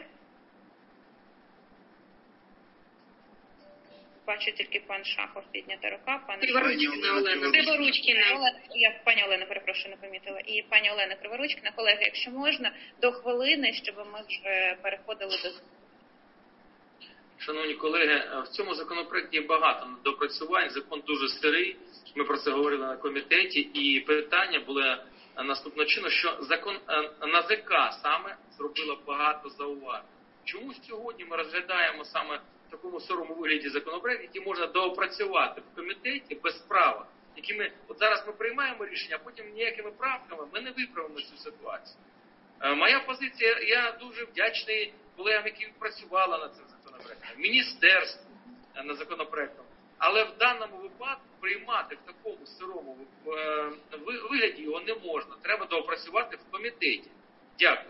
Бачу тільки пан Шахов, піднята рука. Пане Криворучкіна Олена. Криворучкіна. Я пані Олена, перепрошую, не помітила. І пані Олена Криворучкіна. Колеги, якщо можна, до хвилини, щоб ми вже переходили до... Шановні колеги, в цьому законопроекті багато допрацювань, закон дуже старий, ми про це говорили на комітеті, і питання було наступного чину, що закон НАЗК саме зробило багато зауважень. Чому сьогодні ми розглядаємо саме в такому сирому вигляді законопроект, який можна доопрацювати в комітеті без права, які ми, от зараз ми приймаємо рішення, а потім ніякими правками ми не виправимо цю ситуацію. Моя позиція, я дуже вдячний колегам, які працювали над цим законопроектом, міністерству над законопроектом. Але в даному випадку приймати в такому сирому вигляді його не можна. Треба доопрацювати в комітеті. Дякую.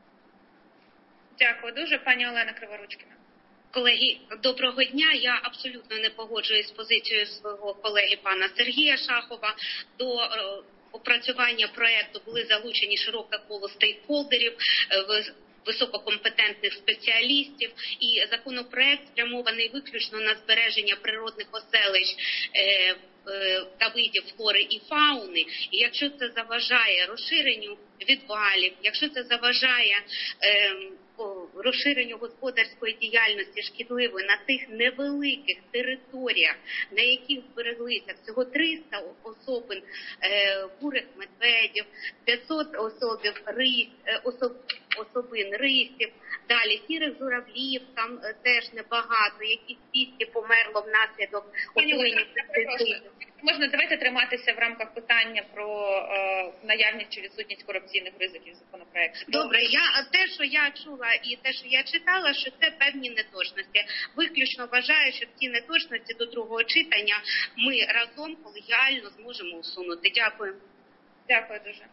Дякую дуже. Пані Олена Криворучкіна. Колеги, доброго дня. Я абсолютно не погоджуюсь з позицією свого колеги пана Сергія Шахова. До опрацювання проекту були залучені широке коло стейкхолдерів, висококомпетентних спеціалістів, і законопроект спрямований виключно на збереження природних оселищ е, е, та видів флори і фауни. І якщо це заважає розширенню відвалів, якщо це заважає е, розширенню господарської діяльності шкідливої на тих невеликих територіях, на яких збереглися всього триста особин е, бурих медведів, п'ятсот особин рис, е, особ, особин рисів, далі сірих журавлів, там е, теж небагато, якісь двісті померло внаслідок отруєння пестицидів. Можна, давайте триматися в рамках питання про е, наявність чи відсутність корупційних ризиків законопроекту. Добре, я те, що я чула і те, що я читала, що це певні неточності. Виключно вважаю, що ці неточності до другого читання ми разом колегіально зможемо усунути. Дякую. Дякую дуже.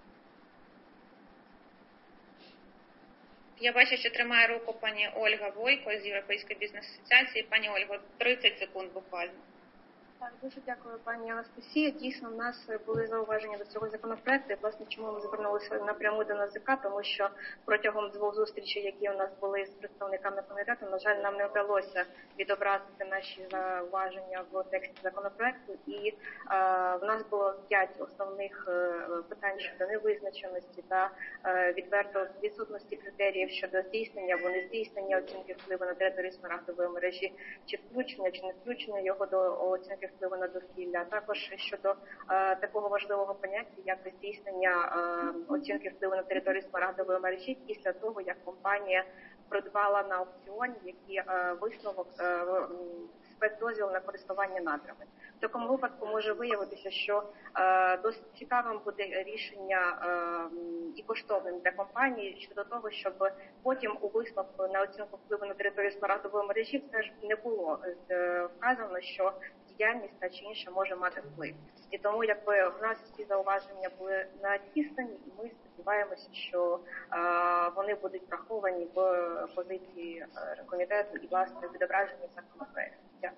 Я бачу, що тримає руку пані Ольга Войко з Європейської бізнес-асоціації. Пані Ольго, тридцять секунд буквально. Так, дуже дякую, пані Анастасія. Дійсно, в нас були зауваження до цього законопроекту. І, власне, чому ми звернулися напряму до НАЗК, тому що протягом двох зустрічей, які у нас були з представниками комітету, на жаль, нам не вдалося відобразити наші зауваження в тексті законопроекту. І е, в нас було п'ять основних е, питань щодо невизначеності та е, відверто відсутності критеріїв щодо здійснення або не здійснення оцінки впливу на територію смарагдової мережі, чи включення, чи не включення його до оцінки впливу на довкілля, а також щодо е, такого важливого поняття, як здійснення е, оцінки впливу на територію смарагдової мережі після того, як компанія придбала на аукціоні, який е, висновок е, спецдозвіл на користування надрами. В такому випадку може виявитися, що е, досить цікавим буде рішення е, і коштовним для компанії щодо того, щоб потім у висновку на оцінку впливу на територію смарагдової мережі все ж не було е, вказано, що діяльність та чи інше може мати вплив. І тому, якби в нас всі зауваження були надіслані, і ми сподіваємося, що е, вони будуть враховані в позиції е, комітету і, власне, відображені в законопроекті. Дякую.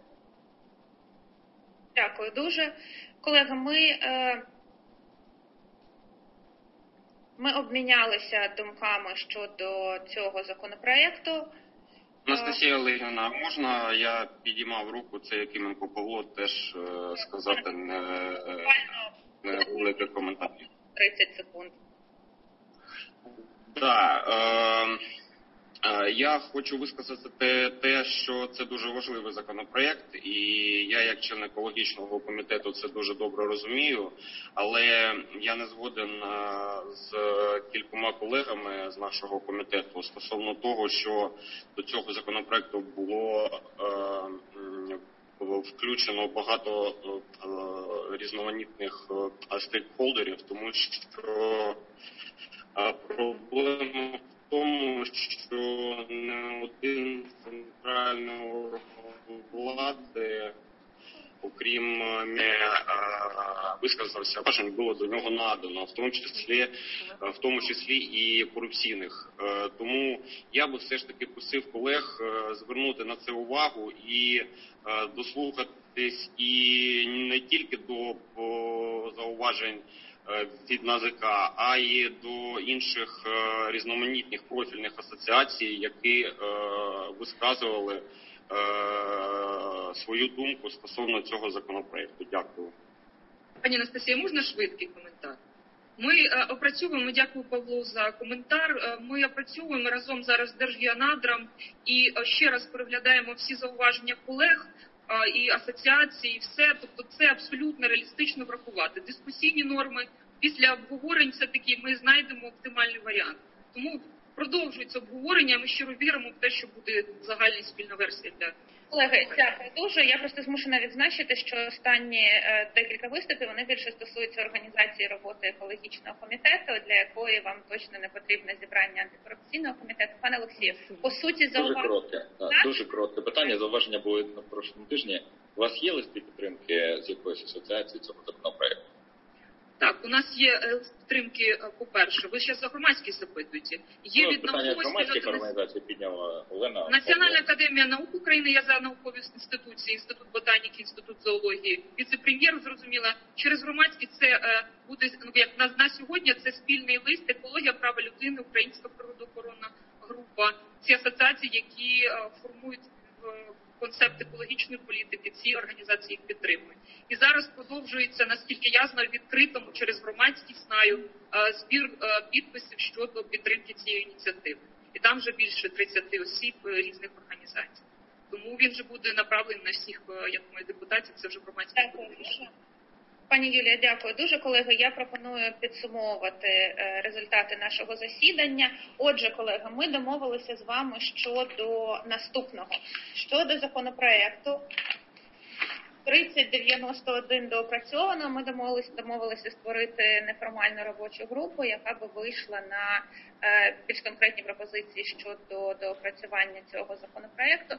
Дякую дуже. Колеги, ми, е, ми обмінялися думками щодо цього законопроекту. Анастасія Олегівна, можна я підіймав руку, це Якименко Павло, теж е, сказати не, не великий коментар. тридцять секунд. Так, е, е, я хочу висказати те, те, що це дуже важливий законопроект, і я як член екологічного комітету це дуже добре розумію, але я не згоден з кількома колегами з нашого комітету стосовно того, що до цього законопроекту було е, включено багато е, різноманітних стейкхолдерів, тому що проблема в тому, що не один центральний орган влади, окрім мене, висказався, бажань було до нього надано, в тому числі, в тому числі і корупційних. Тому я би все ж таки просив колег звернути на це увагу і дослухатись і не тільки до зауважень від НАЗК, а й до інших різноманітних профільних асоціацій, які висказували свою думку стосовно цього законопроекту. Дякую. Пані Анастасія, можна швидкий коментар? Ми е, опрацьовуємо, дякую Павлу за коментар, е, ми опрацьовуємо разом зараз з Держгеонадром і е, ще раз переглядаємо всі зауваження колег е, і асоціації, і все. Тобто це абсолютно реалістично врахувати. Дискусійні норми, після обговорень все-таки ми знайдемо оптимальний варіант. Тому продовжується обговорення, ми щиро віримо в те, що буде загальна спільна версія для... Колеги, дякую дуже. Я просто змушена відзначити, що останні е, декілька виступів, вони більше стосуються організації роботи екологічного комітету, для якої вам точно не потрібне зібрання антикорупційного комітету. Пане Олексію, по суті, зауваження... Дуже коротке, так, дуже коротке питання. Зауваження були на прошлому тижні. У вас є листи підтримки з якоїсь асоціації цього законопроекту? Так, у нас є підтримки, по-перше, ви ще за громадськість запитуєте. Є ну, від питання громадських організацій підняла Олена. Національна академія наук України, я за наукові інституції, Інститут ботаніки, Інститут зоології. Віце-прем'єр, зрозуміла, через громадськість це буде, ну, як на, на сьогодні, це спільний лист, екологія, права людини, Українська природоохоронна група. Ці асоціації, які формують концепт екологічної політики, ці організації їх підтримують. І зараз продовжується, наскільки я знаю, відкритому через громадськість знаю збір підписів щодо підтримки цієї ініціативи. І там вже більше тридцяти осіб різних організацій. Тому він вже буде направлений на всіх, я думаю, депутатів, це вже громадські рішення. Пані Юлія, дякую дуже. Колеги, я пропоную підсумовувати результати нашого засідання. Отже, колеги, ми домовилися з вами щодо наступного. Щодо законопроекту тридцять дев'яносто один доопрацьовано, ми домовилися, домовилися створити неформальну робочу групу, яка би вийшла на більш конкретні пропозиції щодо доопрацювання цього законопроекту.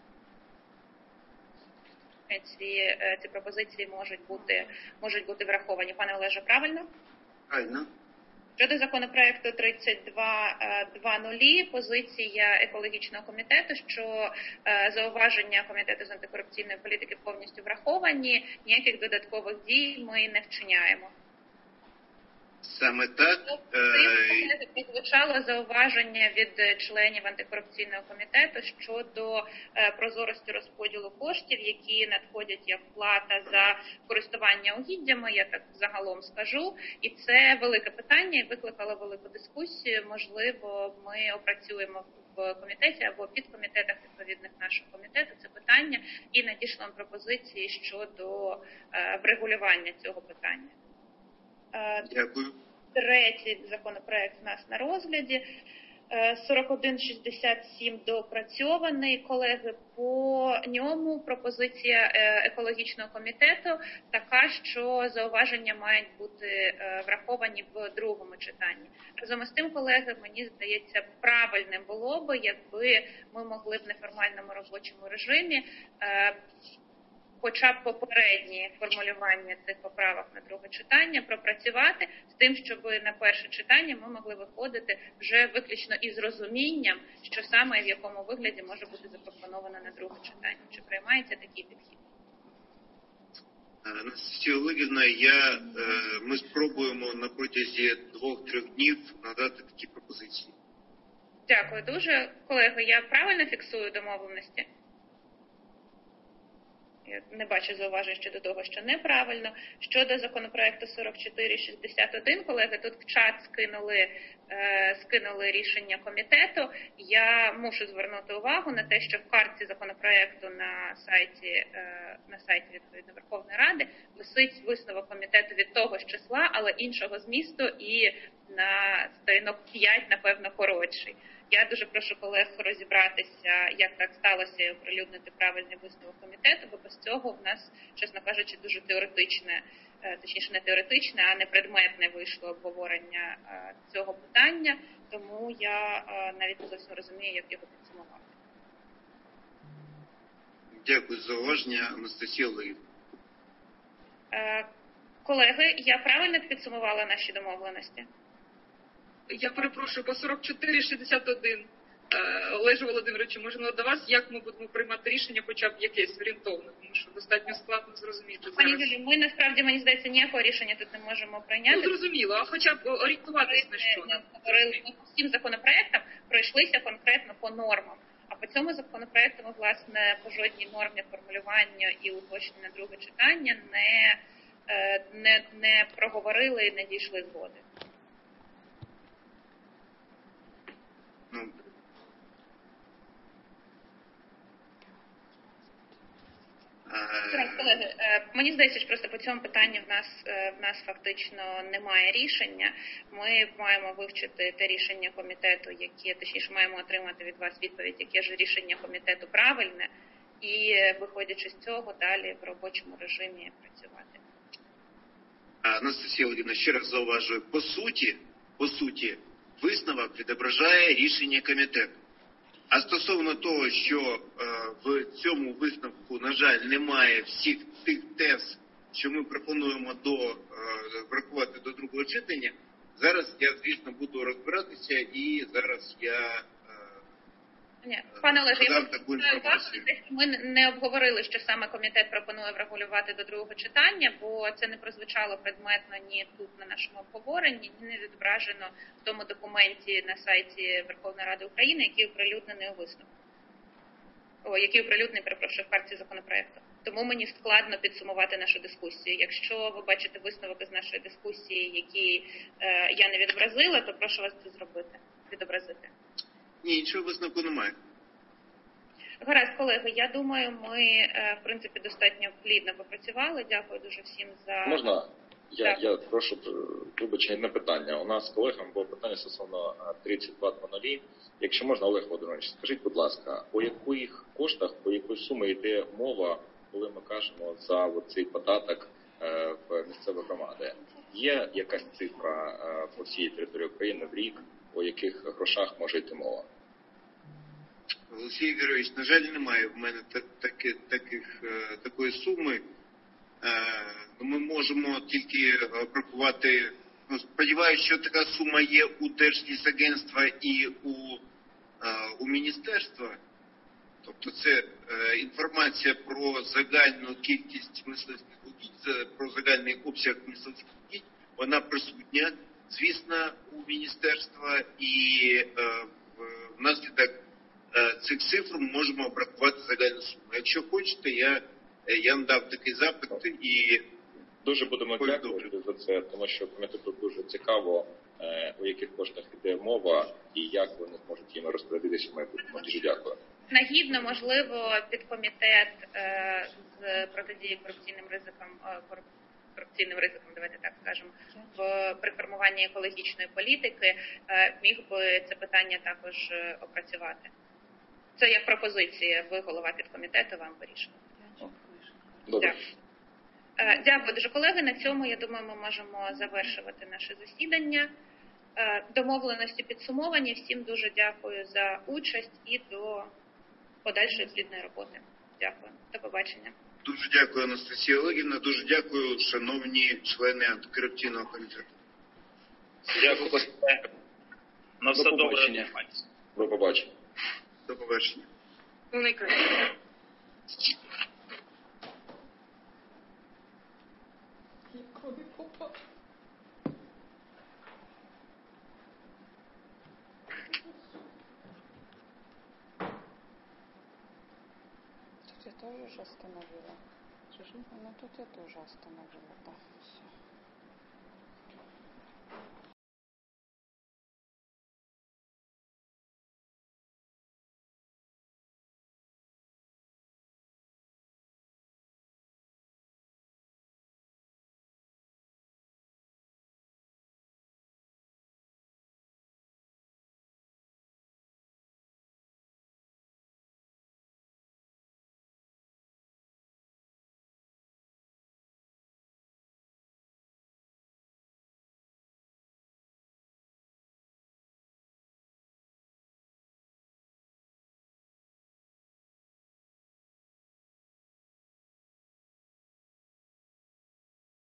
Ці, ці пропозиції можуть бути, можуть бути враховані. Пане Олеже, правильно? Правильно. Щодо законопроекту тридцять два двадцять, позиція екологічного комітету, що зауваження Комітету з антикорупційної політики повністю враховані, ніяких додаткових дій ми не вчиняємо. Саме так. Звучало зауваження від членів антикорупційного комітету щодо прозорості розподілу коштів, які надходять як плата за користування угіддями, я так загалом скажу. І це велике питання і викликало велику дискусію. Можливо, ми опрацюємо в комітеті або підкомітетах відповідних нашого комітету це питання і надішлемо пропозиції щодо врегулювання цього питання. Дякую. Третій законопроект у нас на розгляді. сорок один шістдесят сім доопрацьований. Колеги, по ньому пропозиція екологічного комітету така, що зауваження мають бути враховані в другому читанні. Разом із тим, колеги, мені здається, правильним було б, якби ми могли в неформальному робочому режимі хоча б попередні формулювання цих поправок на друге читання пропрацювати з тим, щоб на перше читання ми могли виходити вже виключно із розумінням, що саме і в якому вигляді може бути запропоновано на друге читання. Чи приймається такий підхід? Анастасія Олегівна, я, ми спробуємо на протязі двох-трьох днів надати такі пропозиції. Дякую дуже. Колеги, я правильно фіксую домовленості? Я не бачу зауважень щодо того, що неправильно. Щодо законопроекту сорок чотири шістдесят один, колеги, тут в чат скинули, е, скинули рішення комітету. Я мушу звернути увагу на те, що в картці законопроекту на сайті, е, на сайті відповідно Верховної Ради висить висновок комітету від того ж числа, але іншого змісту і на сторінок п'ять, напевно, коротший. Я дуже прошу колег розібратися, як так сталося, і оприлюднити правильний висновок комітету, бо без цього в нас, чесно кажучи, дуже теоретичне, точніше не теоретичне, а не предметне вийшло обговорення цього питання, тому я навіть не зовсім розумію, як його підсумувати. Дякую за уваження, Анастасія Олегівна. Колеги, я правильно підсумувала наші домовленості? Я перепрошую, по сорок чотири шістдесят один. Олеже Володимировичу, можемо до вас, як ми будемо приймати рішення, хоча б якесь орієнтовне, тому що достатньо складно зрозуміти. Пані Юлі, ми насправді, мені здається, ніякого рішення тут не можемо прийняти. Ну, зрозуміло, а хоча б орієнтуватись на що? Ми говорили по всім законопроектам, пройшлися конкретно по нормам. А по цьому законопроекту ми, власне, по жодній нормі формулювання і уточнення друге читання не, не, не проговорили і не дійшли згоди. Ну, Зараз, колеги, мені здається, що просто по цьому питанню в нас, в нас фактично немає рішення. Ми маємо вивчити те рішення комітету, яке, точніше, маємо отримати від вас відповідь, яке ж рішення комітету правильне, і, виходячи з цього, далі в робочому режимі працювати. Анастасія Володимирівна, ще раз зауважую, по суті, по суті, висновок відображає рішення комітету. А стосовно того, що е, в цьому висновку, на жаль, немає всіх тих тез, що ми пропонуємо до е, врахувати до другого читання, зараз я, звісно, буду розбиратися і зараз я Ні, пане Олеже, я таку інформацію. Ми не обговорили, що саме комітет пропонує врегулювати до другого читання, бо це не прозвучало предметно ні тут на нашому обговоренні, ні не відображено в тому документі на сайті Верховної Ради України, який оприлюднений у висновку. О, який оприлюднений, перепрошую, в карті законопроекту. Тому мені складно підсумувати нашу дискусію. Якщо ви бачите висновок із нашої дискусії, які е, я не відобразила, то прошу вас це зробити, відобразити. Ні, нічого висновку немає. Гаразд, колеги, я думаю, ми, в принципі, достатньо плідно попрацювали. Дякую дуже всім за... Можна? Я, я прошу вибачення, одне питання. У нас з колегами було питання стосовно тридцять два нуль. Якщо можна, Олег Володимирович, скажіть, будь ласка, по яких коштах, по якої суми йде мова, коли ми кажемо за цей податок в місцеві громади? Є якась цифра по всій території України в рік, по яких грошах може йти мова? Олексій Ігорович, на жаль, немає в мене таки, таких, такої суми. Ми можемо тільки врахувати, ну, сподіваюся, що така сума є у Держлісагентства і у, у Міністерства. Тобто це інформація про загальну кількість мисливських угідь, про загальний обсяг мисливських угідь, вона присутня, звісно, у Міністерства, і внаслідок цих цифр ми можемо обрахувати загальну суму. Якщо хочете, я, я надав такий запит і... Дуже будемо дякувати за це, тому що комітету дуже цікаво, у яких коштах йде мова і як вони зможуть їм розпорядитися в майбутньому. Дуже дякую. Нагідно, можливо, підкомітет з протидії корупційним ризикам, корупційним ризиком, давайте так скажемо, в при формуванні екологічної політики міг би це питання також опрацювати. Це як пропозиція, ви голова підкомітету, вам вирішувати. Добре. Дякую. Дякую дуже, колеги. На цьому, я думаю, ми можемо завершувати наше засідання. Домовленості підсумовані. Всім дуже дякую за участь і до подальшої плідної роботи. Дякую. До побачення. Дуже дякую, Анастасія Олегівна. Дуже дякую, шановні члени антикорупційного комітету. Дякую. На все добре. До побачення. До побачення. Ну, найкраще. Тут я тоже уже остановила. Ну тут я тоже остановила, да, все.